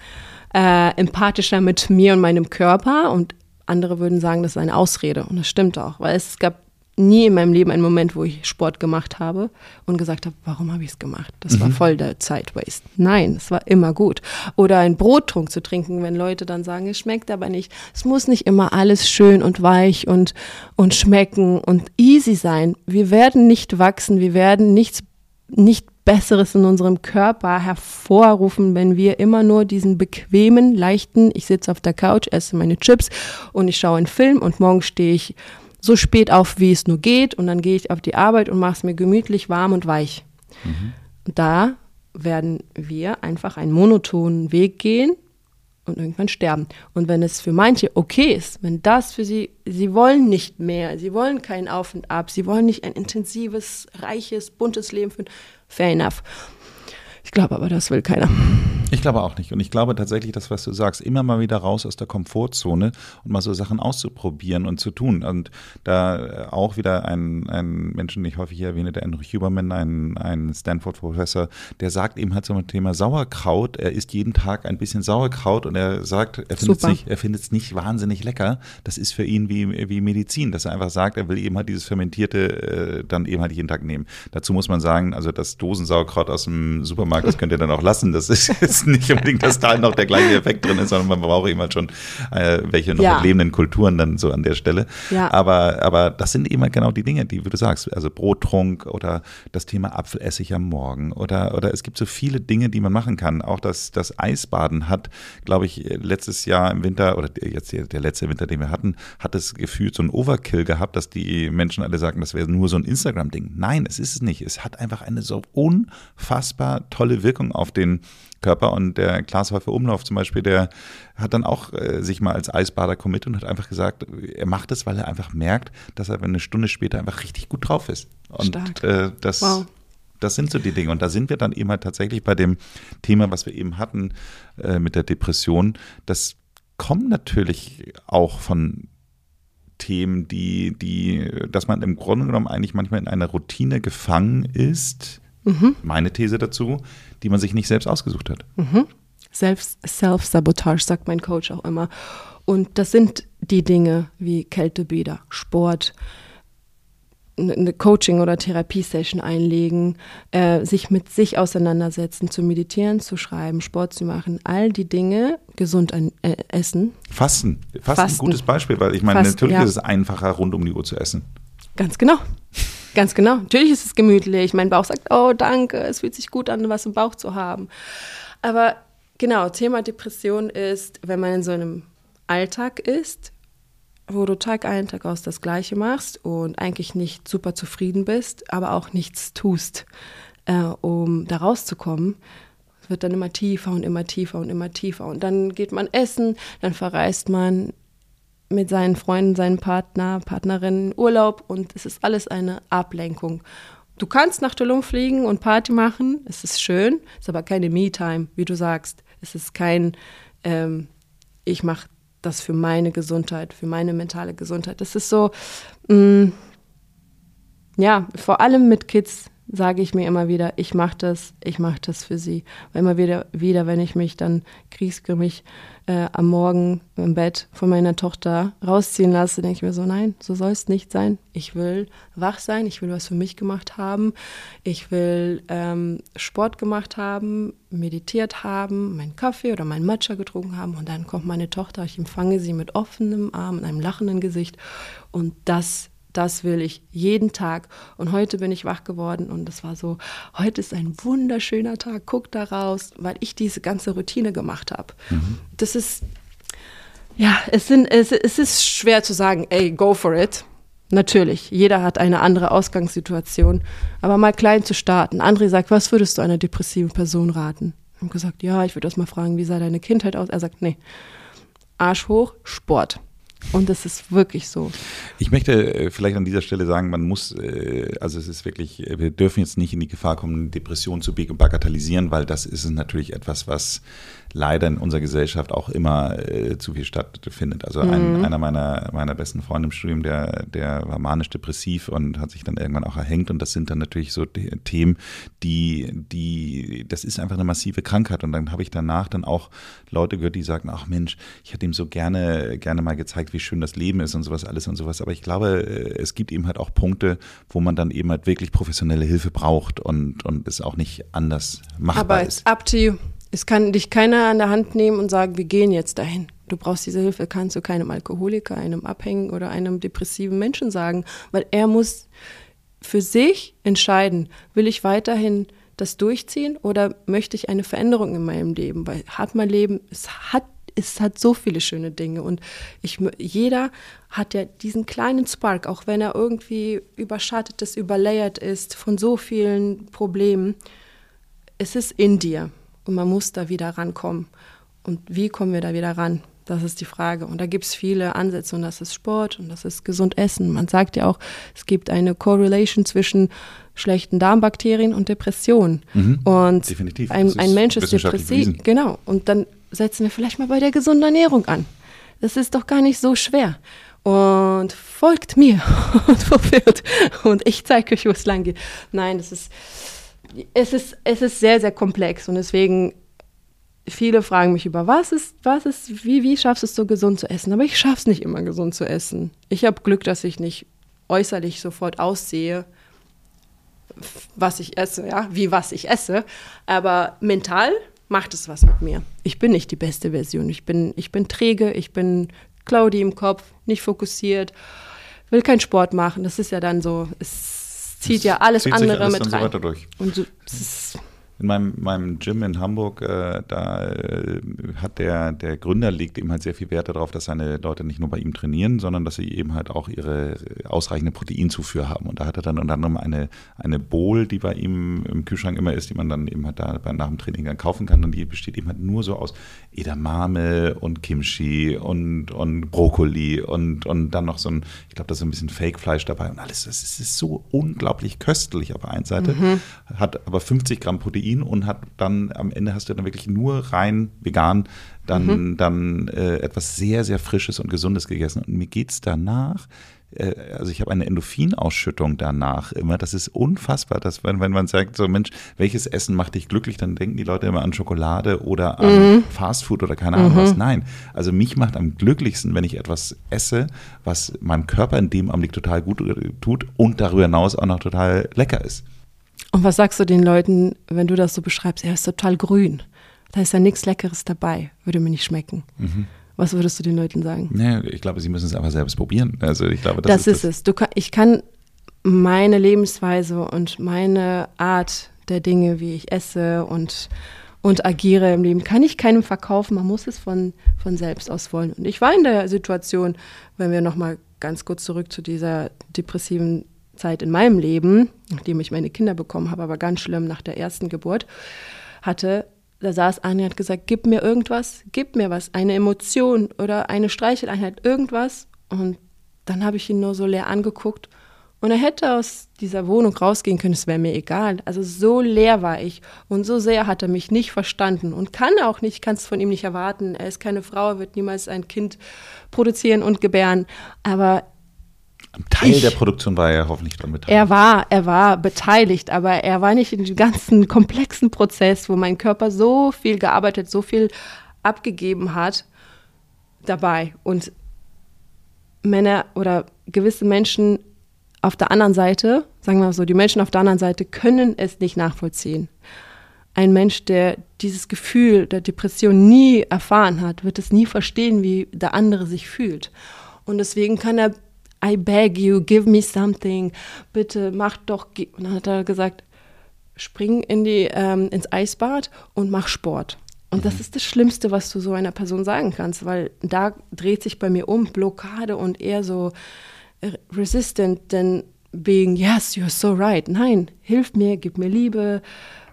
A: äh, empathischer mit mir und meinem Körper und andere würden sagen, das ist eine Ausrede. Und das stimmt auch, weil es gab nie in meinem Leben einen Moment, wo ich Sport gemacht habe und gesagt habe, warum habe ich es gemacht? Das mhm. war voll der Zeit-Waste. Nein, es war immer gut. Oder einen Brottrunk zu trinken, wenn Leute dann sagen, es schmeckt aber nicht. Es muss nicht immer alles schön und weich und, und schmecken und easy sein. Wir werden nicht wachsen, wir werden nichts, nicht Besseres in unserem Körper hervorrufen, wenn wir immer nur diesen bequemen, leichten, ich sitze auf der Couch, esse meine Chips und ich schaue einen Film und morgen stehe ich so spät auf, wie es nur geht und dann gehe ich auf die Arbeit und mache es mir gemütlich, warm und weich. Mhm. Und da werden wir einfach einen monotonen Weg gehen und irgendwann sterben. Und wenn es für manche okay ist, wenn das für sie, sie wollen nicht mehr, sie wollen kein Auf und Ab, sie wollen nicht ein intensives, reiches, buntes Leben führen, fair enough. Ich glaube aber, das will keiner.
B: Ich glaube auch nicht. Und ich glaube tatsächlich, das, was du sagst, immer mal wieder raus aus der Komfortzone und mal so Sachen auszuprobieren und zu tun. Und da auch wieder ein, ein Menschen, den ich häufig hier erwähne, der Andrew Huberman, ein, ein Stanford-Professor, der sagt eben halt so ein Thema Sauerkraut. Er isst jeden Tag ein bisschen Sauerkraut und er sagt, er findet es nicht, er findet es nicht wahnsinnig lecker. Das ist für ihn wie, wie Medizin, dass er einfach sagt, er will eben halt dieses Fermentierte äh, dann eben halt jeden Tag nehmen. Dazu muss man sagen, also das Dosensauerkraut aus dem Supermarkt, das könnt ihr dann auch lassen. Das ist jetzt nicht unbedingt, dass da noch der gleiche Effekt drin ist, sondern man braucht eben halt schon äh, welche noch
A: ja.
B: mit lebenden Kulturen dann so an der Stelle.
A: Ja.
B: Aber, aber das sind eben halt genau die Dinge, die, wie du sagst, also Brottrunk oder das Thema Apfelessig am Morgen oder, oder es gibt so viele Dinge, die man machen kann. Auch das, das Eisbaden hat, glaube ich, letztes Jahr im Winter oder jetzt der letzte Winter, den wir hatten, hat es gefühlt so ein Overkill gehabt, dass die Menschen alle sagten, das wäre nur so ein Instagram-Ding. Nein, es ist es nicht. Es hat einfach eine so unfassbar tolle Wirkung auf den Körper und der Klaas Häufer Umlauf zum Beispiel, der hat dann auch äh, sich mal als Eisbader committed und hat einfach gesagt, er macht es, weil er einfach merkt, dass er eine Stunde später einfach richtig gut drauf ist. Und äh, das, wow. das sind so die Dinge. Und da sind wir dann eben halt tatsächlich bei dem Thema, was wir eben hatten äh, mit der Depression. Das kommt natürlich auch von Themen, die, die, dass man im Grunde genommen eigentlich manchmal in einer Routine gefangen ist. Mhm. Meine These dazu, die man sich nicht selbst ausgesucht hat.
A: Mhm. Selbst, Self-Sabotage, sagt mein Coach auch immer. Und das sind die Dinge wie Kältebäder, Sport, eine Coaching- oder Therapiesession einlegen, äh, sich mit sich auseinandersetzen, zu meditieren, zu schreiben, Sport zu machen, all die Dinge, gesund ein, äh, essen.
B: Fasten. Fasten,
A: Fasten.
B: Ein gutes Beispiel, weil ich meine,
A: Fasten,
B: natürlich
A: ja.
B: ist es einfacher, rund um die Uhr zu essen.
A: Ganz genau. Ganz genau. Natürlich ist es gemütlich. Mein Bauch sagt, oh, danke, es fühlt sich gut an, was im Bauch zu haben. Aber genau, Thema Depression ist, wenn man in so einem Alltag ist, wo du Tag ein, Tag aus das Gleiche machst und eigentlich nicht super zufrieden bist, aber auch nichts tust, äh, um da rauszukommen, wird dann immer tiefer und immer tiefer und immer tiefer. Und dann geht man essen, dann verreist man mit seinen Freunden, seinem Partner, Partnerin in Urlaub und es ist alles eine Ablenkung. Du kannst nach Tulum fliegen und Party machen, es ist schön, es ist aber keine Me-Time, wie du sagst. Es ist kein, ähm, ich mache das für meine Gesundheit, für meine mentale Gesundheit. Das ist so, mh, ja, vor allem mit Kids sage ich mir immer wieder, ich mache das, ich mache das für sie. Weil immer wieder, wieder, wenn ich mich dann kriegsgrimmig äh, am Morgen im Bett von meiner Tochter rausziehen lasse, denke ich mir so, nein, so soll es nicht sein. Ich will wach sein, ich will was für mich gemacht haben, ich will ähm, Sport gemacht haben, meditiert haben, meinen Kaffee oder meinen Matcha getrunken haben und dann kommt meine Tochter, ich empfange sie mit offenem Arm und einem lachenden Gesicht und das Das will ich jeden Tag. Und heute bin ich wach geworden und es war so, heute ist ein wunderschöner Tag, guck da raus, weil ich diese ganze Routine gemacht habe. Mhm. Das ist, ja, es, sind, es, es ist schwer zu sagen, ey, go for it. Natürlich, jeder hat eine andere Ausgangssituation, aber mal klein zu starten. André sagt, was würdest du einer depressiven Person raten? Ich habe gesagt, ja, ich würde erst mal fragen, wie sah deine Kindheit aus? Er sagt, nee, Arsch hoch, Sport. Und das ist wirklich so.
B: Ich möchte vielleicht an dieser Stelle sagen, man muss, also es ist wirklich, wir dürfen jetzt nicht in die Gefahr kommen, Depressionen zu bagatellisieren, weil das ist natürlich etwas, was leider in unserer Gesellschaft auch immer äh, zu viel stattfindet. Also ein, mhm. einer meiner, meiner besten Freunde im Studium, der, der war manisch-depressiv und hat sich dann irgendwann auch erhängt. Und das sind dann natürlich so die, Themen, die, die, das ist einfach eine massive Krankheit. Und dann habe ich danach dann auch Leute gehört, die sagten, ach Mensch, ich hätte ihm so gerne, gerne mal gezeigt, wie schön das Leben ist und sowas alles und sowas. Aber ich glaube, es gibt eben halt auch Punkte, wo man dann eben halt wirklich professionelle Hilfe braucht und, und es auch nicht anders machbar
A: Aber
B: ist.
A: Aber up to you. Es kann dich keiner an der Hand nehmen und sagen, wir gehen jetzt dahin. Du brauchst diese Hilfe, kannst du keinem Alkoholiker, einem Abhängigen oder einem depressiven Menschen sagen, weil er muss für sich entscheiden, will ich weiterhin das durchziehen oder möchte ich eine Veränderung in meinem Leben, weil hat mein Leben, es hat, es hat so viele schöne Dinge und ich, jeder hat ja diesen kleinen Spark, auch wenn er irgendwie überschattet ist, überlayert ist von so vielen Problemen, es ist in dir. Und man muss da wieder rankommen. Und wie kommen wir da wieder ran? Das ist die Frage. Und da gibt es viele Ansätze. Und das ist Sport und das ist gesund essen. Man sagt ja auch, es gibt eine Correlation zwischen schlechten Darmbakterien und Depressionen.
B: Mhm,
A: und
B: definitiv.
A: Ein, ein Mensch ist depressiv. Genau. Und dann setzen wir vielleicht mal bei der gesunden Ernährung an. Das ist doch gar nicht so schwer. Und folgt mir und verwirrt. Und ich zeige euch, wo es lang geht. Nein, das ist... Es ist, es ist sehr, sehr komplex und deswegen, viele fragen mich über, was ist, was ist, wie, wie schaffst du es so gesund zu essen? Aber ich schaffe es nicht immer gesund zu essen. Ich habe Glück, dass ich nicht äußerlich sofort aussehe, was ich esse, ja, wie was ich esse. Aber mental macht es was mit mir. Ich bin nicht die beste Version. Ich bin, ich bin träge, ich bin cloudy im Kopf, nicht fokussiert, will keinen Sport machen. Das ist ja dann so, es zieht das ja alles zieht andere alles mit rein. So weiter durch. Und so,
B: in meinem, meinem Gym in Hamburg, äh, da äh, hat der, der Gründer legt eben halt sehr viel Wert darauf, dass seine Leute nicht nur bei ihm trainieren, sondern dass sie eben halt auch ihre ausreichende Proteinzufuhr haben. Und da hat er dann unter anderem eine, eine Bowl, die bei ihm im Kühlschrank immer ist, die man dann eben halt da nach dem Training dann kaufen kann. Und die besteht eben halt nur so aus Edamame und Kimchi und, und Brokkoli und, und dann noch so ein, ich glaube, da ist so ein bisschen Fake-Fleisch dabei und alles. Das ist, das ist so unglaublich köstlich auf der einen Seite, mhm. hat aber fünfzig Gramm Protein und hat dann, am Ende hast du dann wirklich nur rein vegan dann, mhm. dann äh, etwas sehr, sehr Frisches und Gesundes gegessen. Und mir geht's danach äh, also ich habe eine Endorphinausschüttung danach immer. Das ist unfassbar, dass wenn, wenn man sagt, so Mensch, welches Essen macht dich glücklich, dann denken die Leute immer an Schokolade oder an mhm. Fastfood oder keine Ahnung mhm. was. Nein, also mich macht am glücklichsten, wenn ich etwas esse, was meinem Körper in dem Augenblick total gut tut und darüber hinaus auch noch total lecker ist.
A: Und was sagst du den Leuten, wenn du das so beschreibst? Er ist total grün. Da ist ja nichts Leckeres dabei, würde mir nicht schmecken. Mhm. Was würdest du den Leuten sagen?
B: Nee, ich glaube, sie müssen es einfach selbst probieren. Also ich glaube, das,
A: das ist, ist das. es. Du kann, ich kann meine Lebensweise und meine Art der Dinge, wie ich esse und, und agiere im Leben, kann ich keinem verkaufen. Man muss es von, von selbst aus wollen. Und ich war in der Situation, wenn wir nochmal ganz kurz zurück zu dieser depressiven Zeit in meinem Leben, nachdem ich meine Kinder bekommen habe, aber ganz schlimm nach der ersten Geburt, hatte, da saß Anja und hat gesagt, gib mir irgendwas, gib mir was, eine Emotion oder eine Streicheleinheit, irgendwas. Und dann habe ich ihn nur so leer angeguckt und er hätte aus dieser Wohnung rausgehen können, es wäre mir egal. Also so leer war ich und so sehr hat er mich nicht verstanden und kann auch nicht, kann es von ihm nicht erwarten. Er ist keine Frau, er wird niemals ein Kind produzieren und gebären, aber
B: Am Teil
A: ich,
B: der Produktion war er hoffentlich dran beteiligt.
A: Er war, er war beteiligt, aber er war nicht in dem ganzen komplexen Prozess, wo mein Körper so viel gearbeitet, so viel abgegeben hat, dabei. Und Männer oder gewisse Menschen auf der anderen Seite, sagen wir mal so, die Menschen auf der anderen Seite können es nicht nachvollziehen. Ein Mensch, der dieses Gefühl der Depression nie erfahren hat, wird es nie verstehen, wie der andere sich fühlt. Und deswegen kann er I beg you, give me something, bitte mach doch. Und dann hat er gesagt, spring in die, ähm, ins Eisbad und mach Sport. Und mhm. das ist das Schlimmste, was du so einer Person sagen kannst, weil da dreht sich bei mir um Blockade und eher so resistant, denn being, yes, you're so right. Nein, hilf mir, gib mir Liebe,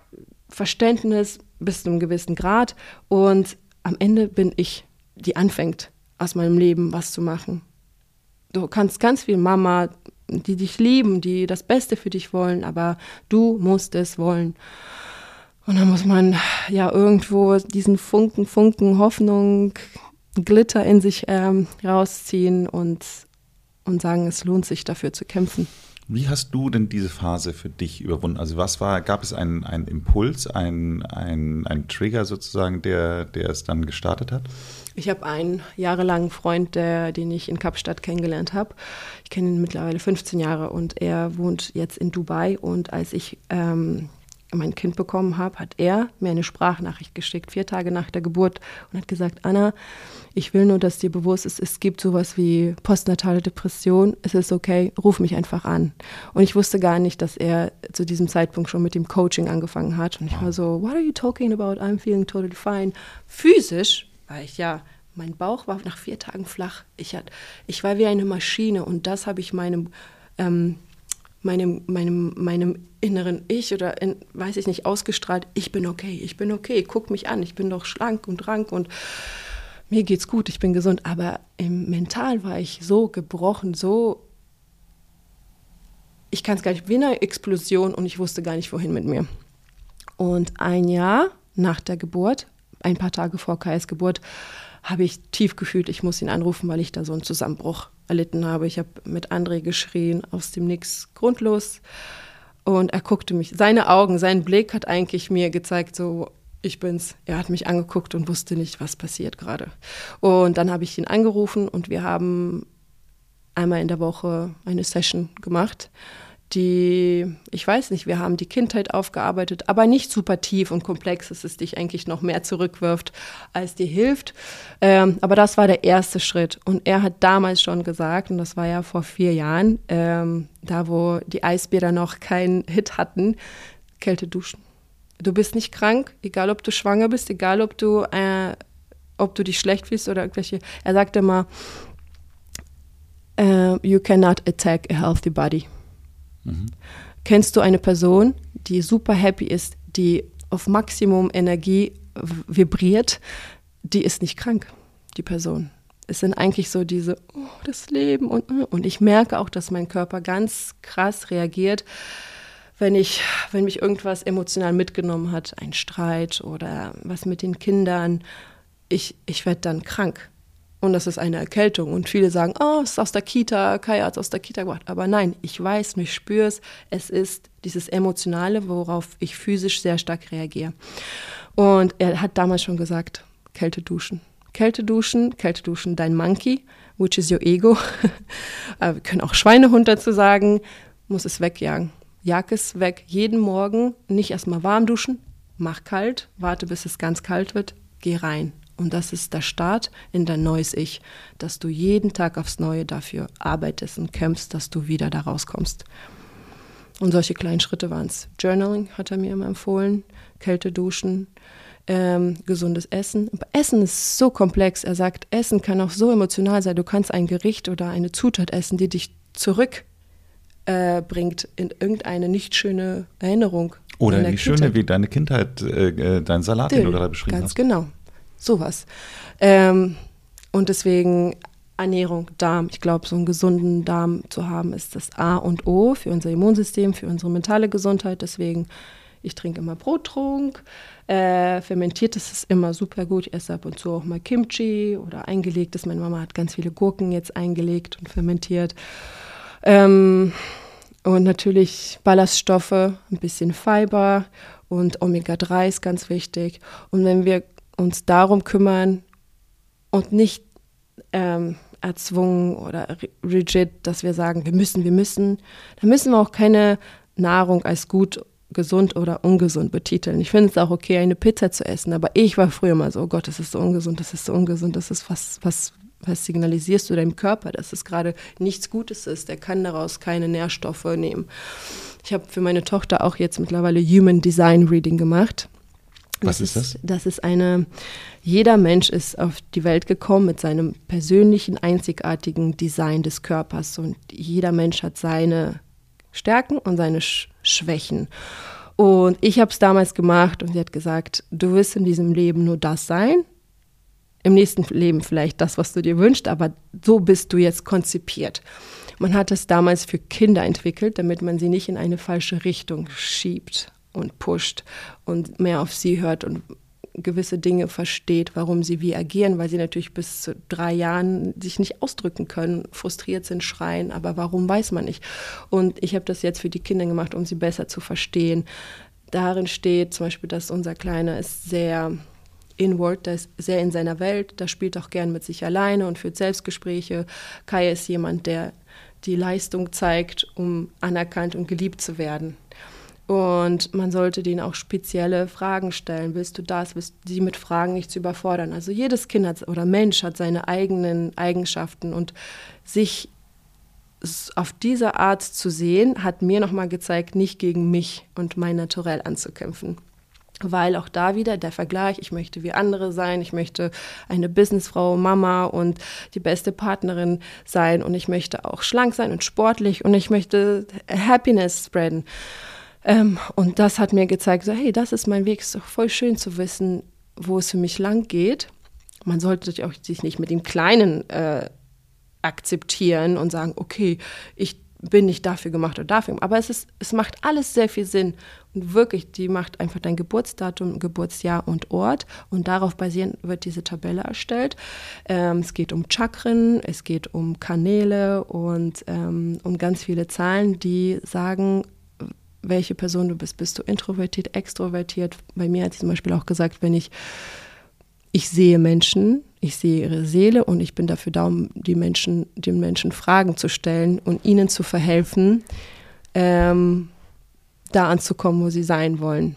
A: Verständnis bis zu einem gewissen Grad und am Ende bin ich, die anfängt, aus meinem Leben was zu machen. Du kannst ganz viel Mama, die dich lieben, die das Beste für dich wollen, aber du musst es wollen. Und dann muss man ja irgendwo diesen Funken, Funken, Hoffnung, Glitter in sich ähm, rausziehen und, und sagen, es lohnt sich dafür zu kämpfen.
B: Wie hast du denn diese Phase für dich überwunden? Also was war, gab es einen, einen Impuls, einen, einen, einen Trigger sozusagen, der, der es dann gestartet hat?
A: Ich habe einen jahrelangen Freund, der, den ich in Kapstadt kennengelernt habe. Ich kenne ihn mittlerweile fünfzehn Jahre und er wohnt jetzt in Dubai. Und als ich ähm, mein Kind bekommen habe, hat er mir eine Sprachnachricht geschickt, vier Tage nach der Geburt und hat gesagt, Anna, ich will nur, dass dir bewusst ist, es gibt sowas wie postnatale Depression, es ist okay, ruf mich einfach an. Und ich wusste gar nicht, dass er zu diesem Zeitpunkt schon mit dem Coaching angefangen hat. Und ich war so, what are you talking about? I'm feeling totally fine. Physisch war ich ja, mein Bauch war nach vier Tagen flach. Ich, hat, ich war wie eine Maschine und das habe ich meinem, ähm, meinem, meinem, meinem inneren Ich oder, in, weiß ich nicht, ausgestrahlt. Ich bin okay, ich bin okay, guck mich an, ich bin doch schlank und rank und mir geht's gut, ich bin gesund. Aber im Mental war ich so gebrochen, so, ich kann es gar nicht, wie eine Explosion und ich wusste gar nicht, wohin mit mir. Und ein Jahr nach der Geburt, ein paar Tage vor Kais Geburt, habe ich tief gefühlt, ich muss ihn anrufen, weil ich da so einen Zusammenbruch erlitten habe. Ich habe mit André geschrien, aus dem Nix, grundlos. Und er guckte mich, seine Augen, sein Blick hat eigentlich mir gezeigt, so, ich bin's. Er hat mich angeguckt und wusste nicht, was passiert gerade. Und dann habe ich ihn angerufen und wir haben einmal in der Woche eine Session gemacht, die, ich weiß nicht, wir haben die Kindheit aufgearbeitet, aber nicht super tief und komplex, dass es dich eigentlich noch mehr zurückwirft, als dir hilft. Ähm, aber das war der erste Schritt. Und er hat damals schon gesagt, und das war ja vor vier Jahren, ähm, da wo die Eisbäder noch keinen Hit hatten, Kälte duschen. Du bist nicht krank, egal ob du schwanger bist, egal ob du, äh, ob du dich schlecht fühlst oder irgendwelche. Er sagte immer, uh, you cannot attack a healthy body. Mhm. Kennst du eine Person, die super happy ist, die auf Maximum Energie vibriert, die ist nicht krank, die Person. Es sind eigentlich so diese, oh, das Leben und, und ich merke auch, dass mein Körper ganz krass reagiert, wenn ich, wenn mich irgendwas emotional mitgenommen hat, ein Streit oder was mit den Kindern, ich, ich werde dann krank. und das ist eine Erkältung. Und viele sagen, oh, es ist aus der Kita, Kai hat es aus der Kita gebracht. Aber nein, ich weiß, ich spüre es, es ist dieses Emotionale, worauf ich physisch sehr stark reagiere. Und er hat damals schon gesagt, Kälte duschen. Kälte duschen, Kälte duschen, dein Monkey, which is your ego. Wir können auch Schweinehund dazu sagen, muss es wegjagen. Jag es weg, jeden Morgen, nicht erstmal warm duschen, mach kalt, warte bis es ganz kalt wird, geh rein. Und das ist der Start in dein neues Ich, dass du jeden Tag aufs Neue dafür arbeitest und kämpfst, dass du wieder da rauskommst. Und solche kleinen Schritte waren es. Journaling hat er mir immer empfohlen, Kälte duschen, ähm, gesundes Essen. Aber Essen ist so komplex. Er sagt, Essen kann auch so emotional sein. Du kannst ein Gericht oder eine Zutat essen, die dich zurück äh, bringt in irgendeine nicht schöne Erinnerung.
B: Oder die schöne, wie deine Kindheit, äh, dein Salat, den du da beschrieben
A: ganz
B: hast.
A: Ganz genau. Sowas. Ähm, und deswegen Ernährung, Darm. Ich glaube, so einen gesunden Darm zu haben, ist das A und O für unser Immunsystem, für unsere mentale Gesundheit. Deswegen, ich trinke immer Brottrunk. Äh, fermentiertes ist immer super gut. Ich esse ab und zu auch mal Kimchi oder eingelegtes. Meine Mama hat ganz viele Gurken jetzt eingelegt und fermentiert. Ähm, und natürlich Ballaststoffe, ein bisschen Fiber und Omega drei ist ganz wichtig. Und wenn wir uns darum kümmern und nicht ähm, erzwungen oder rigid, dass wir sagen, wir müssen, wir müssen, dann müssen wir auch keine Nahrung als gut, gesund oder ungesund betiteln. Ich finde es auch okay, eine Pizza zu essen, aber ich war früher mal so, oh Gott, das ist so ungesund, das ist so ungesund, das ist was, was, was signalisierst du deinem Körper, dass es gerade nichts Gutes ist, der kann daraus keine Nährstoffe nehmen. Ich habe für meine Tochter auch jetzt mittlerweile Human Design Reading gemacht.
B: Was ist das?
A: Das ist eine, jeder Mensch ist auf die Welt gekommen mit seinem persönlichen, einzigartigen Design des Körpers und jeder Mensch hat seine Stärken und seine Sch- Schwächen. Und ich habe es damals gemacht und sie hat gesagt, du wirst in diesem Leben nur das sein, im nächsten Leben vielleicht das, was du dir wünschst, aber so bist du jetzt konzipiert. Man hat es damals für Kinder entwickelt, damit man sie nicht in eine falsche Richtung schiebt und pusht und mehr auf sie hört und gewisse Dinge versteht, warum sie wie agieren, weil sie natürlich bis zu drei Jahren sich nicht ausdrücken können, frustriert sind, schreien, aber warum, weiß man nicht. Und ich habe das jetzt für die Kinder gemacht, um sie besser zu verstehen. Darin steht zum Beispiel, dass unser Kleiner ist sehr inward, der ist sehr in seiner Welt, der spielt auch gern mit sich alleine und führt Selbstgespräche. Kai ist jemand, der die Leistung zeigt, um anerkannt und geliebt zu werden. Und man sollte denen auch spezielle Fragen stellen. Willst du das? Willst du sie mit Fragen nicht zu überfordern? Also jedes Kind hat, oder Mensch hat seine eigenen Eigenschaften und sich auf diese Art zu sehen, hat mir nochmal gezeigt, nicht gegen mich und mein Naturell anzukämpfen. Weil auch da wieder der Vergleich, ich möchte wie andere sein, ich möchte eine Businessfrau, Mama und die beste Partnerin sein und ich möchte auch schlank sein und sportlich und ich möchte Happiness spreaden. Ähm, und das hat mir gezeigt, so, hey, das ist mein Weg, ist doch voll schön zu wissen, wo es für mich lang geht. Man sollte sich auch sich nicht mit dem Kleinen äh, akzeptieren und sagen, okay, ich bin nicht dafür gemacht oder dafür. Aber es ist, es macht alles sehr viel Sinn. Und wirklich, die macht einfach dein Geburtsdatum, Geburtsjahr und Ort. Und darauf basierend wird diese Tabelle erstellt. Ähm, es geht um Chakren, es geht um Kanäle und ähm, um ganz viele Zahlen, die sagen, welche Person du bist. Bist du introvertiert, extrovertiert? Bei mir hat sie zum Beispiel auch gesagt, wenn ich, ich sehe Menschen, ich sehe ihre Seele und ich bin dafür da, um die Menschen, den Menschen Fragen zu stellen und ihnen zu verhelfen, ähm, da anzukommen, wo sie sein wollen.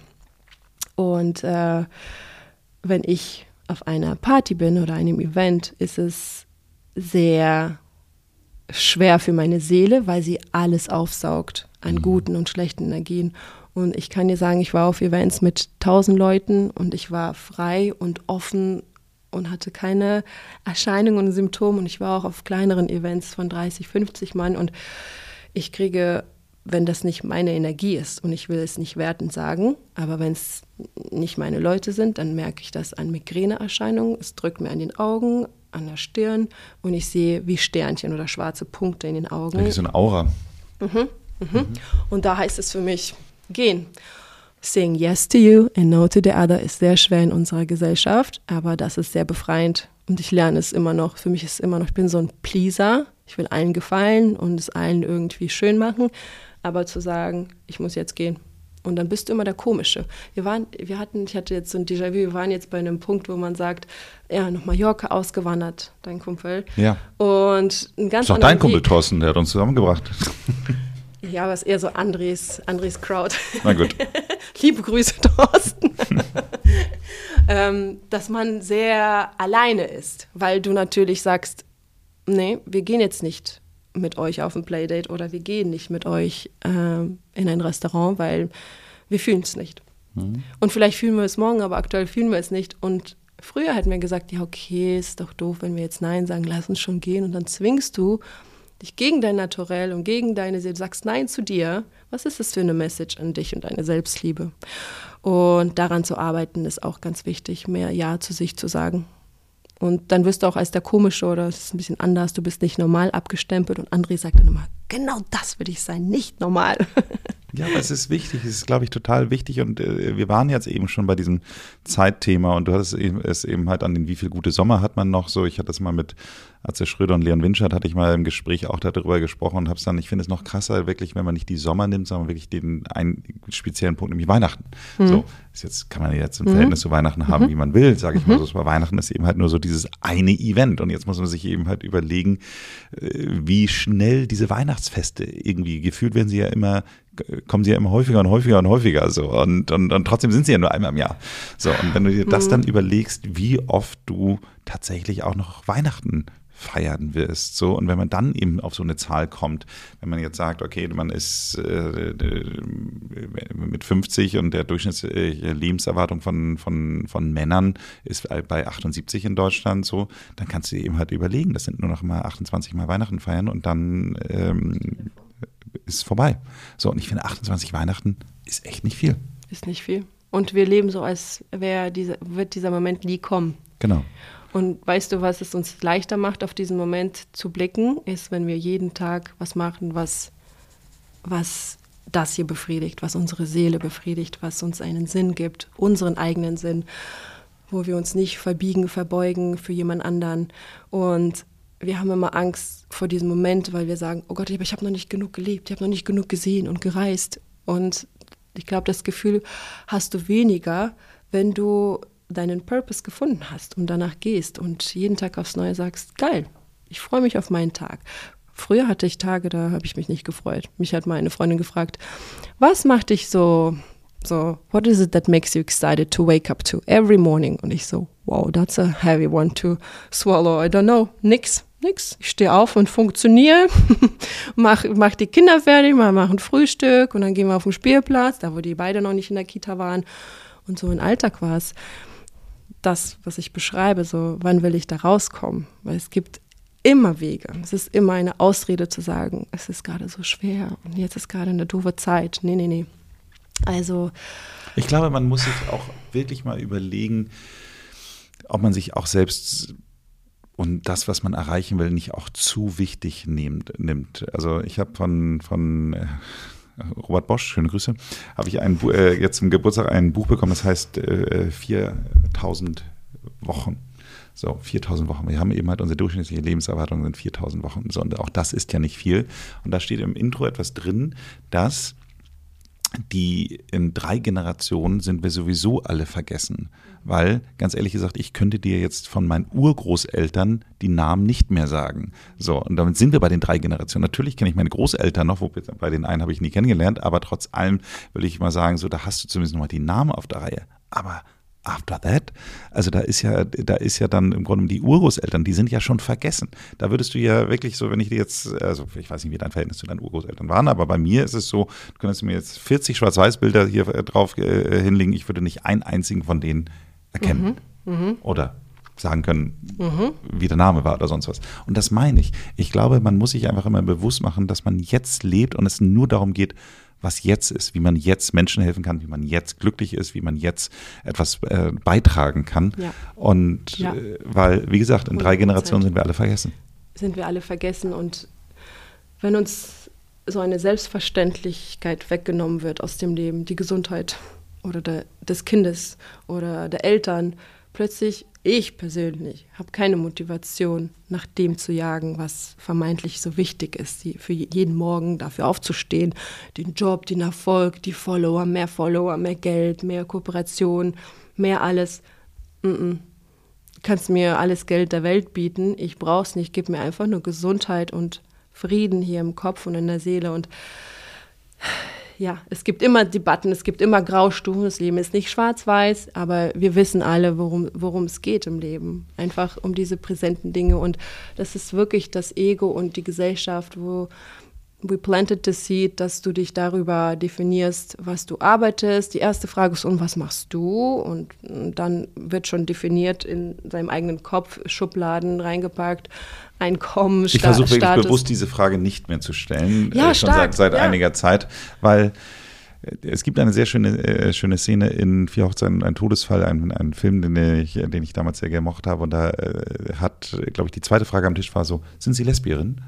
A: Und äh, wenn ich auf einer Party bin oder einem Event, ist es sehr schwer für meine Seele, weil sie alles aufsaugt an guten und schlechten Energien. Und ich kann dir sagen, ich war auf Events mit tausend Leuten und ich war frei und offen und hatte keine Erscheinungen und Symptome. Und ich war auch auf kleineren Events von dreißig, fünfzig Mann und ich kriege, wenn das nicht meine Energie ist, und ich will es nicht wertend sagen, aber wenn es nicht meine Leute sind, dann merke ich das an Migräneerscheinungen. Es drückt mir an den Augen, an der Stirn und ich sehe wie Sternchen oder schwarze Punkte in den Augen.
B: Ja, wie so eine Aura.
A: Mhm, mhm. Mhm. Und da heißt es für mich, gehen. Saying yes to you and no to the other ist sehr schwer in unserer Gesellschaft, aber das ist sehr befreiend, Und ich lerne es immer noch. Für mich ist es immer noch, ich bin so ein Pleaser. Ich will allen gefallen und es allen irgendwie schön machen. Aber zu sagen, ich muss jetzt gehen. Und dann bist du immer der Komische. Wir waren, wir hatten, ich hatte jetzt so ein Déjà-vu, wir waren jetzt bei einem Punkt, wo man sagt, ja, nach Mallorca ausgewandert, dein Kumpel.
B: Ja.
A: Und ein ganz
B: ist doch dein Kumpel Thorsten, der hat uns zusammengebracht.
A: Ja, aber es ist eher so Andres, Andres Crowd.
B: Na gut.
A: Liebe Grüße, Thorsten. ähm, dass man sehr alleine ist, weil du natürlich sagst, nee, wir gehen jetzt nicht mit euch auf ein Playdate oder wir gehen nicht mit euch ähm, in ein Restaurant, weil wir fühlen es nicht. Mhm. Und vielleicht fühlen wir es morgen, aber aktuell fühlen wir es nicht. Und früher hätten wir gesagt, ja okay, ist doch doof, wenn wir jetzt Nein sagen, lass uns schon gehen. Und dann zwingst du dich gegen dein Naturell und gegen deine Seele, du sagst Nein zu dir. Was ist das für eine Message an dich und deine Selbstliebe? Und daran zu arbeiten ist auch ganz wichtig, mehr Ja zu sich zu sagen. Und dann wirst du auch als der Komische oder es ist ein bisschen anders, du bist nicht normal abgestempelt und André sagt dann immer, genau das will ich sein, nicht normal.
B: Ja, aber es ist wichtig, es ist, glaube ich, total wichtig und äh, wir waren jetzt eben schon bei diesem Zeitthema und du hattest eben, es eben halt an den, wie viel gute Sommer hat man noch so, ich hatte das mal mit Atze Schröder und Leon Winscheid, hatte ich mal im Gespräch auch darüber gesprochen und habe es dann, ich finde es noch krasser, wirklich, wenn man nicht die Sommer nimmt, sondern wirklich den einen speziellen Punkt, nämlich Weihnachten. Mhm. So, ist jetzt kann man jetzt ein mhm. Verhältnis zu Weihnachten haben, mhm. wie man will, sage ich mhm. mal so, aber Weihnachten ist eben halt nur so dieses eine Event und jetzt muss man sich eben halt überlegen, wie schnell diese Weihnachtsfeste irgendwie, gefühlt werden sie ja immer kommen sie ja immer häufiger und häufiger und häufiger so und, und, und trotzdem sind sie ja nur einmal im Jahr. So, und wenn du dir das dann überlegst, wie oft du tatsächlich auch noch Weihnachten feiern wirst, so, und wenn man dann eben auf so eine Zahl kommt, wenn man jetzt sagt, okay, man ist äh, mit fünfzig und der durchschnittliche Lebenserwartung von, von, von Männern ist bei achtundsiebzig in Deutschland so, dann kannst du dir eben halt überlegen, das sind nur noch mal achtundzwanzig Mal Weihnachten feiern und dann ähm, ist vorbei. So, und ich finde, achtundzwanzig Weihnachten ist echt nicht viel.
A: Ist nicht viel. Und wir leben so, als wäre diese, wird dieser Moment nie kommen.
B: Genau.
A: Und weißt du, was es uns leichter macht, auf diesen Moment zu blicken, ist, wenn wir jeden Tag was machen, was, was das hier befriedigt, was unsere Seele befriedigt, was uns einen Sinn gibt, unseren eigenen Sinn, wo wir uns nicht verbiegen, verbeugen für jemand anderen. Und wir haben immer Angst vor diesem Moment, weil wir sagen, oh Gott, ich habe noch nicht genug gelebt, ich habe noch nicht genug gesehen und gereist. Und ich glaube, das Gefühl hast du weniger, wenn du deinen Purpose gefunden hast und danach gehst und jeden Tag aufs Neue sagst, geil, ich freue mich auf meinen Tag. Früher hatte ich Tage, da habe ich mich nicht gefreut. Mich hat mal eine Freundin gefragt, was macht dich so, so, what is it that makes you excited to wake up to every morning? Und ich so, wow, that's a heavy one to swallow. I don't know, nix. Nix. Ich stehe auf und funktioniere, mach, mach die Kinder fertig, mach, mach ein Frühstück und dann gehen wir auf den Spielplatz, da wo die beide noch nicht in der Kita waren. Und so im Alltag war es das, was ich beschreibe, so wann will ich da rauskommen? Weil es gibt immer Wege. Es ist immer eine Ausrede zu sagen, es ist gerade so schwer und jetzt ist gerade eine doofe Zeit. Nee, nee, nee. Also
B: ich glaube, man muss sich auch wirklich mal überlegen, ob man sich auch selbst und das, was man erreichen will, nicht auch zu wichtig nimmt. nimmt. Also ich habe von, von äh, Robert Bosch, schöne Grüße, habe ich ein, äh, jetzt zum Geburtstag ein Buch bekommen, das heißt äh, viertausend Wochen. So, viertausend Wochen. Wir haben eben halt unsere durchschnittliche Lebenserwartung sind viertausend Wochen. So, und auch das ist ja nicht viel. Und da steht im Intro etwas drin, dass die in drei Generationen sind wir sowieso alle vergessen. Weil, ganz ehrlich gesagt, ich könnte dir jetzt von meinen Urgroßeltern die Namen nicht mehr sagen. So, und damit sind wir bei den drei Generationen. Natürlich kenne ich meine Großeltern noch, wo, bei den einen habe ich nie kennengelernt, aber trotz allem würde ich mal sagen, so, da hast du zumindest noch mal die Namen auf der Reihe. Aber after that, also da ist ja, da ist ja dann im Grunde die Urgroßeltern, die sind ja schon vergessen. Da würdest du ja wirklich so, wenn ich dir jetzt, also ich weiß nicht, wie dein Verhältnis zu deinen Urgroßeltern waren, aber bei mir ist es so, du könntest mir jetzt vierzig Schwarz-Weiß-Bilder hier drauf äh, hinlegen, ich würde nicht einen einzigen von denen erkennen. Mhm, mh. Oder sagen können, mhm. wie der Name war oder sonst was. Und das meine ich. Ich glaube, man muss sich einfach immer bewusst machen, dass man jetzt lebt und es nur darum geht, was jetzt ist, wie man jetzt Menschen helfen kann, wie man jetzt glücklich ist, wie man jetzt etwas äh, beitragen kann. Ja. Und ja. Äh, weil, wie gesagt, in drei Generationen sind wir alle vergessen.
A: Sind wir alle vergessen und wenn uns so eine Selbstverständlichkeit weggenommen wird aus dem Leben, die Gesundheit oder der, des Kindes oder der Eltern, plötzlich ich persönlich habe keine Motivation, nach dem zu jagen, was vermeintlich so wichtig ist, die, für jeden Morgen dafür aufzustehen, den Job, den Erfolg, die Follower, mehr Follower, mehr Geld, mehr Kooperation, mehr alles. Mm-mm. Du kannst mir alles Geld der Welt bieten, ich brauch's nicht, gib mir einfach nur Gesundheit und Frieden hier im Kopf und in der Seele. Und ja, es gibt immer Debatten, es gibt immer Graustufen, das Leben ist nicht schwarz-weiß, aber wir wissen alle, worum, worum es geht im Leben. Einfach um diese präsenten Dinge, und das ist wirklich das Ego und die Gesellschaft, wo we planted the seed, dass du dich darüber definierst, was du arbeitest. Die erste Frage ist, und was machst du? Und dann wird schon definiert in seinem eigenen Kopf, Schubladen reingepackt, Einkommen,
B: Sta- Ich versuche wirklich Status. bewusst, diese Frage nicht mehr zu stellen,
A: ja,
B: äh, schon
A: stark,
B: seit, seit
A: ja.
B: einiger Zeit, weil es gibt eine sehr schöne, äh, schöne Szene in Vier Hochzeiten, ein Todesfall, ein, ein Film, den ich, den ich damals sehr gemocht habe, und da äh, hat, glaube ich, die zweite Frage am Tisch war so, sind Sie Lesbierin?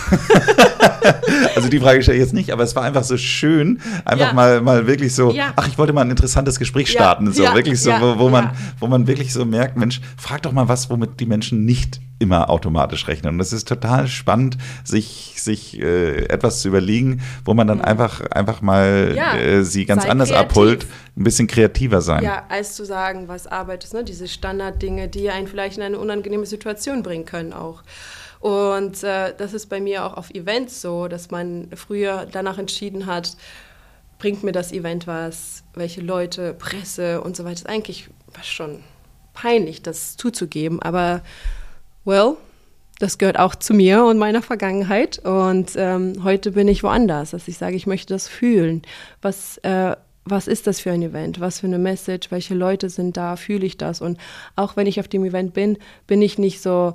B: Also die Frage stelle ich jetzt nicht, aber es war einfach so schön, einfach ja. mal, mal wirklich so, ja. ach, ich wollte mal ein interessantes Gespräch starten, ja. so
A: ja.
B: wirklich so,
A: ja.
B: wo, wo, man,
A: ja.
B: wo man wirklich so merkt, Mensch, frag doch mal was, womit die Menschen nicht immer automatisch rechnen. Und es ist total spannend, sich, sich äh, etwas zu überlegen, wo man dann mhm. einfach, einfach mal ja. äh, sie ganz Sei anders kreativ. abholt, ein bisschen kreativer sein.
A: Ja, als zu sagen, was arbeitest, ne? Diese Standarddinge, die einen vielleicht in eine unangenehme Situation bringen können auch. Und äh, das ist bei mir auch auf Events so, dass man früher danach entschieden hat, bringt mir das Event was, welche Leute, Presse und so weiter. Das ist eigentlich war schon peinlich, das zuzugeben, aber well, das gehört auch zu mir und meiner Vergangenheit, und ähm, heute bin ich woanders, dass ich sage, ich möchte das fühlen. Was, äh, was ist das für ein Event? Was für eine Message? Welche Leute sind da? Fühle ich das? Und auch wenn ich auf dem Event bin, bin ich nicht so,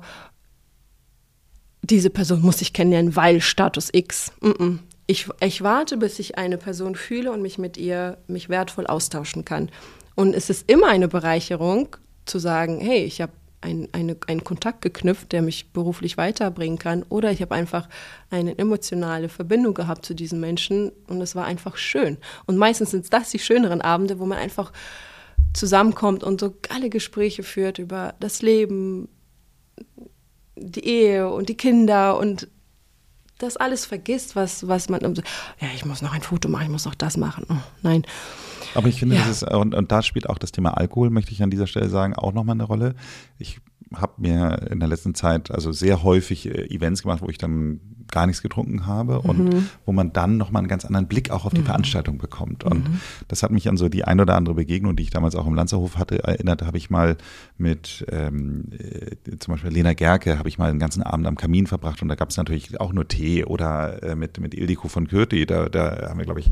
A: diese Person muss ich kennenlernen, weil Status X. Mm-mm. Ich, ich warte, bis ich eine Person fühle und mich mit ihr mich wertvoll austauschen kann. Und es ist immer eine Bereicherung, zu sagen, hey, ich habe ein, eine, einen Kontakt geknüpft, der mich beruflich weiterbringen kann, oder ich habe einfach eine emotionale Verbindung gehabt zu diesen Menschen, und es war einfach schön. Und meistens sind das die schöneren Abende, wo man einfach zusammenkommt und so geile Gespräche führt über das Leben, die Ehe und die Kinder, und das alles vergisst, was, was man, ja, ich muss noch ein Foto machen, ich muss noch das machen. Oh, nein.
B: Aber ich finde,
A: ja.
B: das ist, und, und da spielt auch das Thema Alkohol, möchte ich an dieser Stelle sagen, auch nochmal eine Rolle. Ich habe mir in der letzten Zeit also sehr häufig äh, Events gemacht, wo ich dann gar nichts getrunken habe, und mhm. wo man dann nochmal einen ganz anderen Blick auch auf die mhm. Veranstaltung bekommt. Und mhm. das hat mich an so die ein oder andere Begegnung, die ich damals auch im Lanzerhof hatte, erinnert. Da habe ich mal mit ähm, äh, zum Beispiel Lena Gerke, habe ich mal einen ganzen Abend am Kamin verbracht, und da gab es natürlich auch nur Tee, oder äh, mit, mit Ildiko von Kürti, da, da haben wir, glaube ich,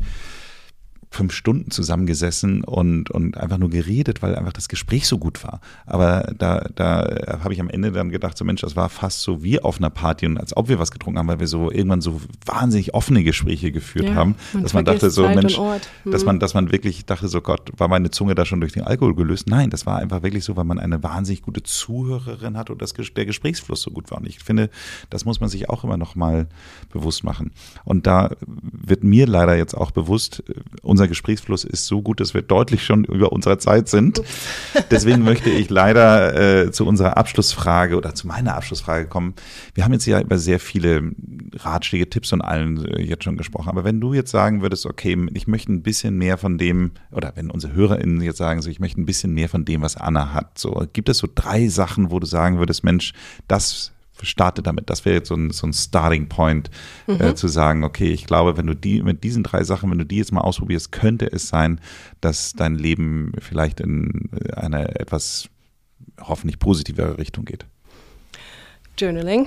B: fünf Stunden zusammengesessen und, und einfach nur geredet, weil einfach das Gespräch so gut war. Aber da, da habe ich am Ende dann gedacht, so Mensch, das war fast so wie auf einer Party, und als ob wir was getrunken haben, weil wir so irgendwann so wahnsinnig offene Gespräche geführt ja, haben, man dass man dachte so, Zeit Mensch, mhm. dass man, dass man wirklich dachte so, Gott, war meine Zunge da schon durch den Alkohol gelöst? Nein, das war einfach wirklich so, weil man eine wahnsinnig gute Zuhörerin hatte und das, der Gesprächsfluss so gut war. Und ich finde, das muss man sich auch immer noch mal bewusst machen. Und da wird mir leider jetzt auch bewusst, unser Gesprächsfluss ist so gut, dass wir deutlich schon über unserer Zeit sind. Deswegen möchte ich leider äh, zu unserer Abschlussfrage oder zu meiner Abschlussfrage kommen. Wir haben jetzt ja über sehr viele Ratschläge, Tipps und allen äh, jetzt schon gesprochen. Aber wenn du jetzt sagen würdest, okay, ich möchte ein bisschen mehr von dem, oder wenn unsere HörerInnen jetzt sagen, so, ich möchte ein bisschen mehr von dem, was Anna hat, so, gibt es so drei Sachen, wo du sagen würdest, Mensch, das starte damit. Das wäre jetzt so ein, so ein Starting Point, mhm. äh, zu sagen, okay, ich glaube, wenn du die mit diesen drei Sachen, wenn du die jetzt mal ausprobierst, könnte es sein, dass dein Leben vielleicht in eine etwas hoffentlich positivere Richtung geht.
A: Journaling.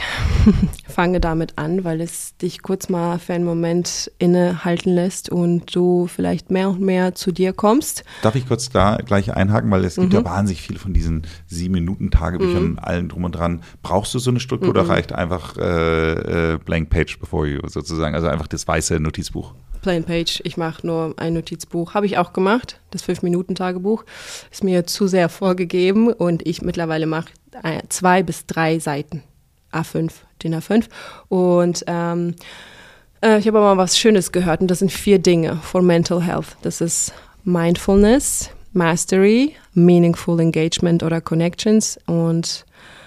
A: Fange damit an, weil es dich kurz mal für einen Moment innehalten lässt und du vielleicht mehr und mehr zu dir kommst.
B: Darf ich kurz da gleich einhaken, weil es mhm. gibt ja wahnsinnig viele von diesen sieben Minuten Tagebüchern, mhm. allen drum und dran. Brauchst du so eine Struktur, mhm. oder reicht einfach äh, äh, blank page before you sozusagen, also einfach das weiße Notizbuch?
A: Plain Page, ich mache nur ein Notizbuch. Habe ich auch gemacht, das fünf Minuten Tagebuch. Ist mir zu sehr vorgegeben, und ich mittlerweile mache zwei bis drei Seiten. A fünf, D I N A fünf. Und ähm, äh, ich habe aber mal was Schönes gehört, und das sind vier Dinge for Mental Health. Das ist Mindfulness, Mastery, Meaningful Engagement oder Connections und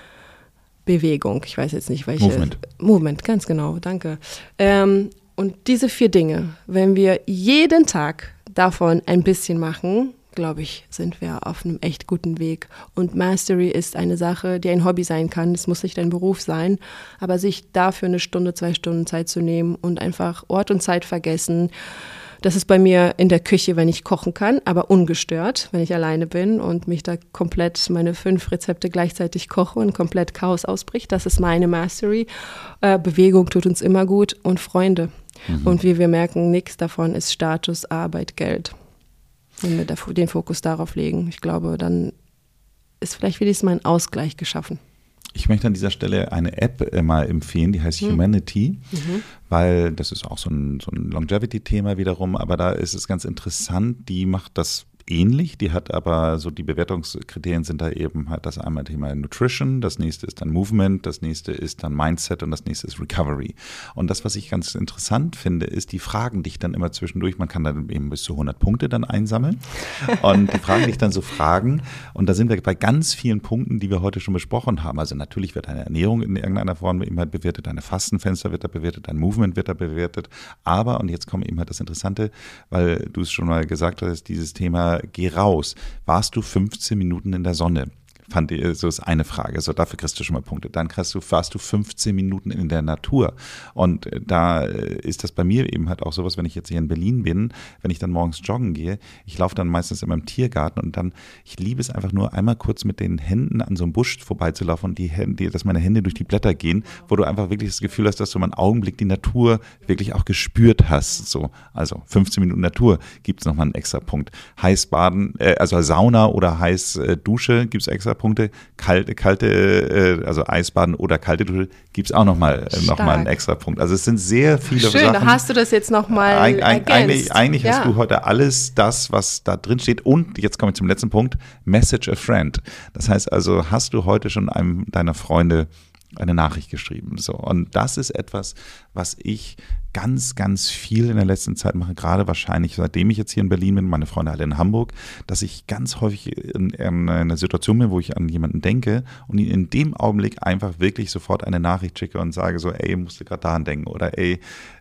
A: Bewegung. Ich weiß jetzt nicht, welche.
B: Movement.
A: Movement, ganz genau, danke. Ähm, und diese vier Dinge, wenn wir jeden Tag davon ein bisschen machen, glaube ich, sind wir auf einem echt guten Weg. Und Mastery ist eine Sache, die ein Hobby sein kann. Es muss nicht ein Beruf sein, aber sich dafür eine Stunde, zwei Stunden Zeit zu nehmen und einfach Ort und Zeit vergessen. Das ist bei mir in der Küche, wenn ich kochen kann, aber ungestört, wenn ich alleine bin und mich da komplett meine fünf Rezepte gleichzeitig koche und komplett Chaos ausbricht. Das ist meine Mastery. Äh, Bewegung tut uns immer gut und Freunde. Mhm. Und wie wir merken, nichts davon ist Status, Arbeit, Geld. Wenn wir den Fokus darauf legen, ich glaube, dann ist vielleicht wenigstens mal ein Ausgleich geschaffen.
B: Ich möchte an dieser Stelle eine App äh, mal empfehlen, die heißt hm. Humanity, mhm. weil das ist auch so ein, so ein Longevity-Thema wiederum, aber da ist es ganz interessant, die macht das ähnlich, die hat aber so die Bewertungskriterien sind da eben halt das einmal Thema Nutrition, das nächste ist dann Movement, das nächste ist dann Mindset und das nächste ist Recovery. Und das, was ich ganz interessant finde, ist, die fragen dich dann immer zwischendurch, man kann dann eben bis zu hundert Punkte dann einsammeln und die fragen dich dann so Fragen und da sind wir bei ganz vielen Punkten, die wir heute schon besprochen haben. Also natürlich wird deine Ernährung in irgendeiner Form eben halt bewertet, deine Fastenfenster wird da bewertet, dein Movement wird da bewertet, aber, und jetzt kommt eben halt das Interessante, weil du es schon mal gesagt hast, dieses Thema geh raus. Warst du fünfzehn Minuten in der Sonne? Fand ich, so ist eine Frage. So, dafür kriegst du schon mal Punkte. Dann kriegst du, warst du fünfzehn Minuten in der Natur. Und da ist das bei mir eben halt auch sowas, wenn ich jetzt hier in Berlin bin, wenn ich dann morgens joggen gehe, ich laufe dann meistens immer im Tiergarten und dann, ich liebe es einfach nur einmal kurz mit den Händen an so einem Busch vorbeizulaufen und die Hände, dass meine Hände durch die Blätter gehen, wo du einfach wirklich das Gefühl hast, dass du mal einen Augenblick die Natur wirklich auch gespürt hast. So, also fünfzehn Minuten Natur gibt es nochmal einen extra Punkt. Heiß baden, äh, also Sauna oder heiß äh, Dusche gibt es extra Punkte, kalte, kalte, also Eisbaden oder kalte Dusche gibt es auch nochmal noch mal einen extra Punkt. Also es sind sehr viele
A: Schön,
B: Sachen.
A: Schön, hast du das jetzt nochmal
B: ein, ein, Eigentlich, eigentlich
A: ja.
B: hast du heute alles das, was da drin steht. Und jetzt komme ich zum letzten Punkt, Message a Friend. Das heißt also, hast du heute schon einem deiner Freunde eine Nachricht geschrieben. So. Und das ist etwas, was ich ganz, ganz viel in der letzten Zeit mache, gerade wahrscheinlich, seitdem ich jetzt hier in Berlin bin, meine Freunde alle in Hamburg, dass ich ganz häufig in, in einer Situation bin, wo ich an jemanden denke und ihn in dem Augenblick einfach wirklich sofort eine Nachricht schicke und sage so, ey, musste gerade daran denken oder ey,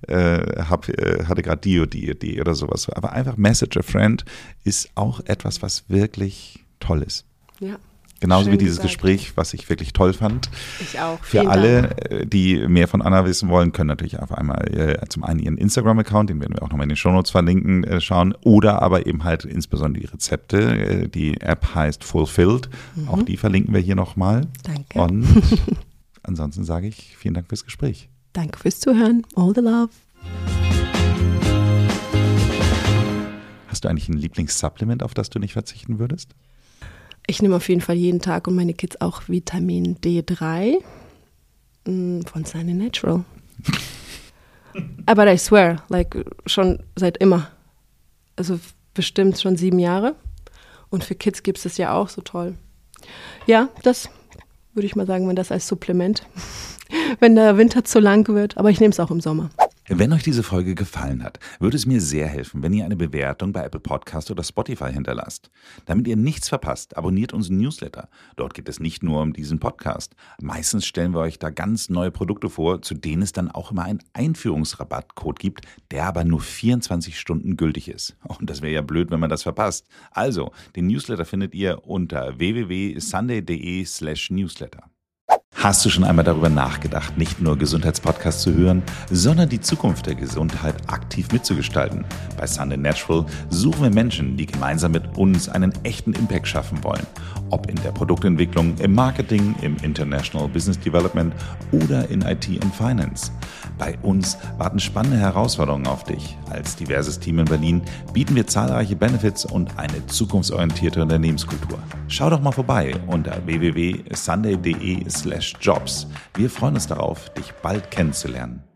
B: äh, hab, äh, hatte gerade die oder die Idee oder sowas. Aber einfach Message a Friend ist auch etwas, was wirklich toll ist.
A: Ja.
B: Genauso
A: Schön
B: wie dieses
A: gesagt.
B: Gespräch, was ich wirklich toll fand.
A: Ich auch.
B: Für
A: Vielen
B: alle,
A: Dank.
B: die mehr von Anna wissen wollen, können natürlich auf einmal äh, zum einen ihren Instagram-Account, den werden wir auch nochmal in den Shownotes verlinken, äh, schauen. Oder aber eben halt insbesondere die Rezepte. Äh, die App heißt Fulfilled. Mhm. Auch die verlinken wir hier nochmal.
A: Danke.
B: Und ansonsten sage ich vielen Dank fürs Gespräch.
A: Danke fürs Zuhören. All the love.
B: Hast du eigentlich ein Lieblingssupplement, auf das du nicht verzichten würdest?
A: Ich nehme auf jeden Fall jeden Tag und meine Kids auch Vitamin D drei von Sunny Natural. Aber I swear, like schon seit immer. Also bestimmt schon sieben Jahre. Und für Kids gibt es das ja auch so toll. Ja, das würde ich mal sagen, wenn das als Supplement, wenn der Winter zu lang wird. Aber ich nehme es auch im Sommer.
B: Wenn euch diese Folge gefallen hat, würde es mir sehr helfen, wenn ihr eine Bewertung bei Apple Podcast oder Spotify hinterlasst. Damit ihr nichts verpasst, abonniert unseren Newsletter. Dort geht es nicht nur um diesen Podcast. Meistens stellen wir euch da ganz neue Produkte vor, zu denen es dann auch immer einen Einführungsrabattcode gibt, der aber nur vierundzwanzig Stunden gültig ist. Und das wäre ja blöd, wenn man das verpasst. Also, den Newsletter findet ihr unter w w w punkt sunday punkt d e slash newsletter. Hast du schon einmal darüber nachgedacht, nicht nur Gesundheitspodcasts zu hören, sondern die Zukunft der Gesundheit aktiv mitzugestalten? Bei Sunday Natural suchen wir Menschen, die gemeinsam mit uns einen echten Impact schaffen wollen. Ob in der Produktentwicklung, im Marketing, im International Business Development oder in I T und Finance. Bei uns warten spannende Herausforderungen auf dich. Als diverses Team in Berlin bieten wir zahlreiche Benefits und eine zukunftsorientierte Unternehmenskultur. Schau doch mal vorbei unter w w w punkt sunday punkt d e slash jobs. Wir freuen uns darauf, dich bald kennenzulernen.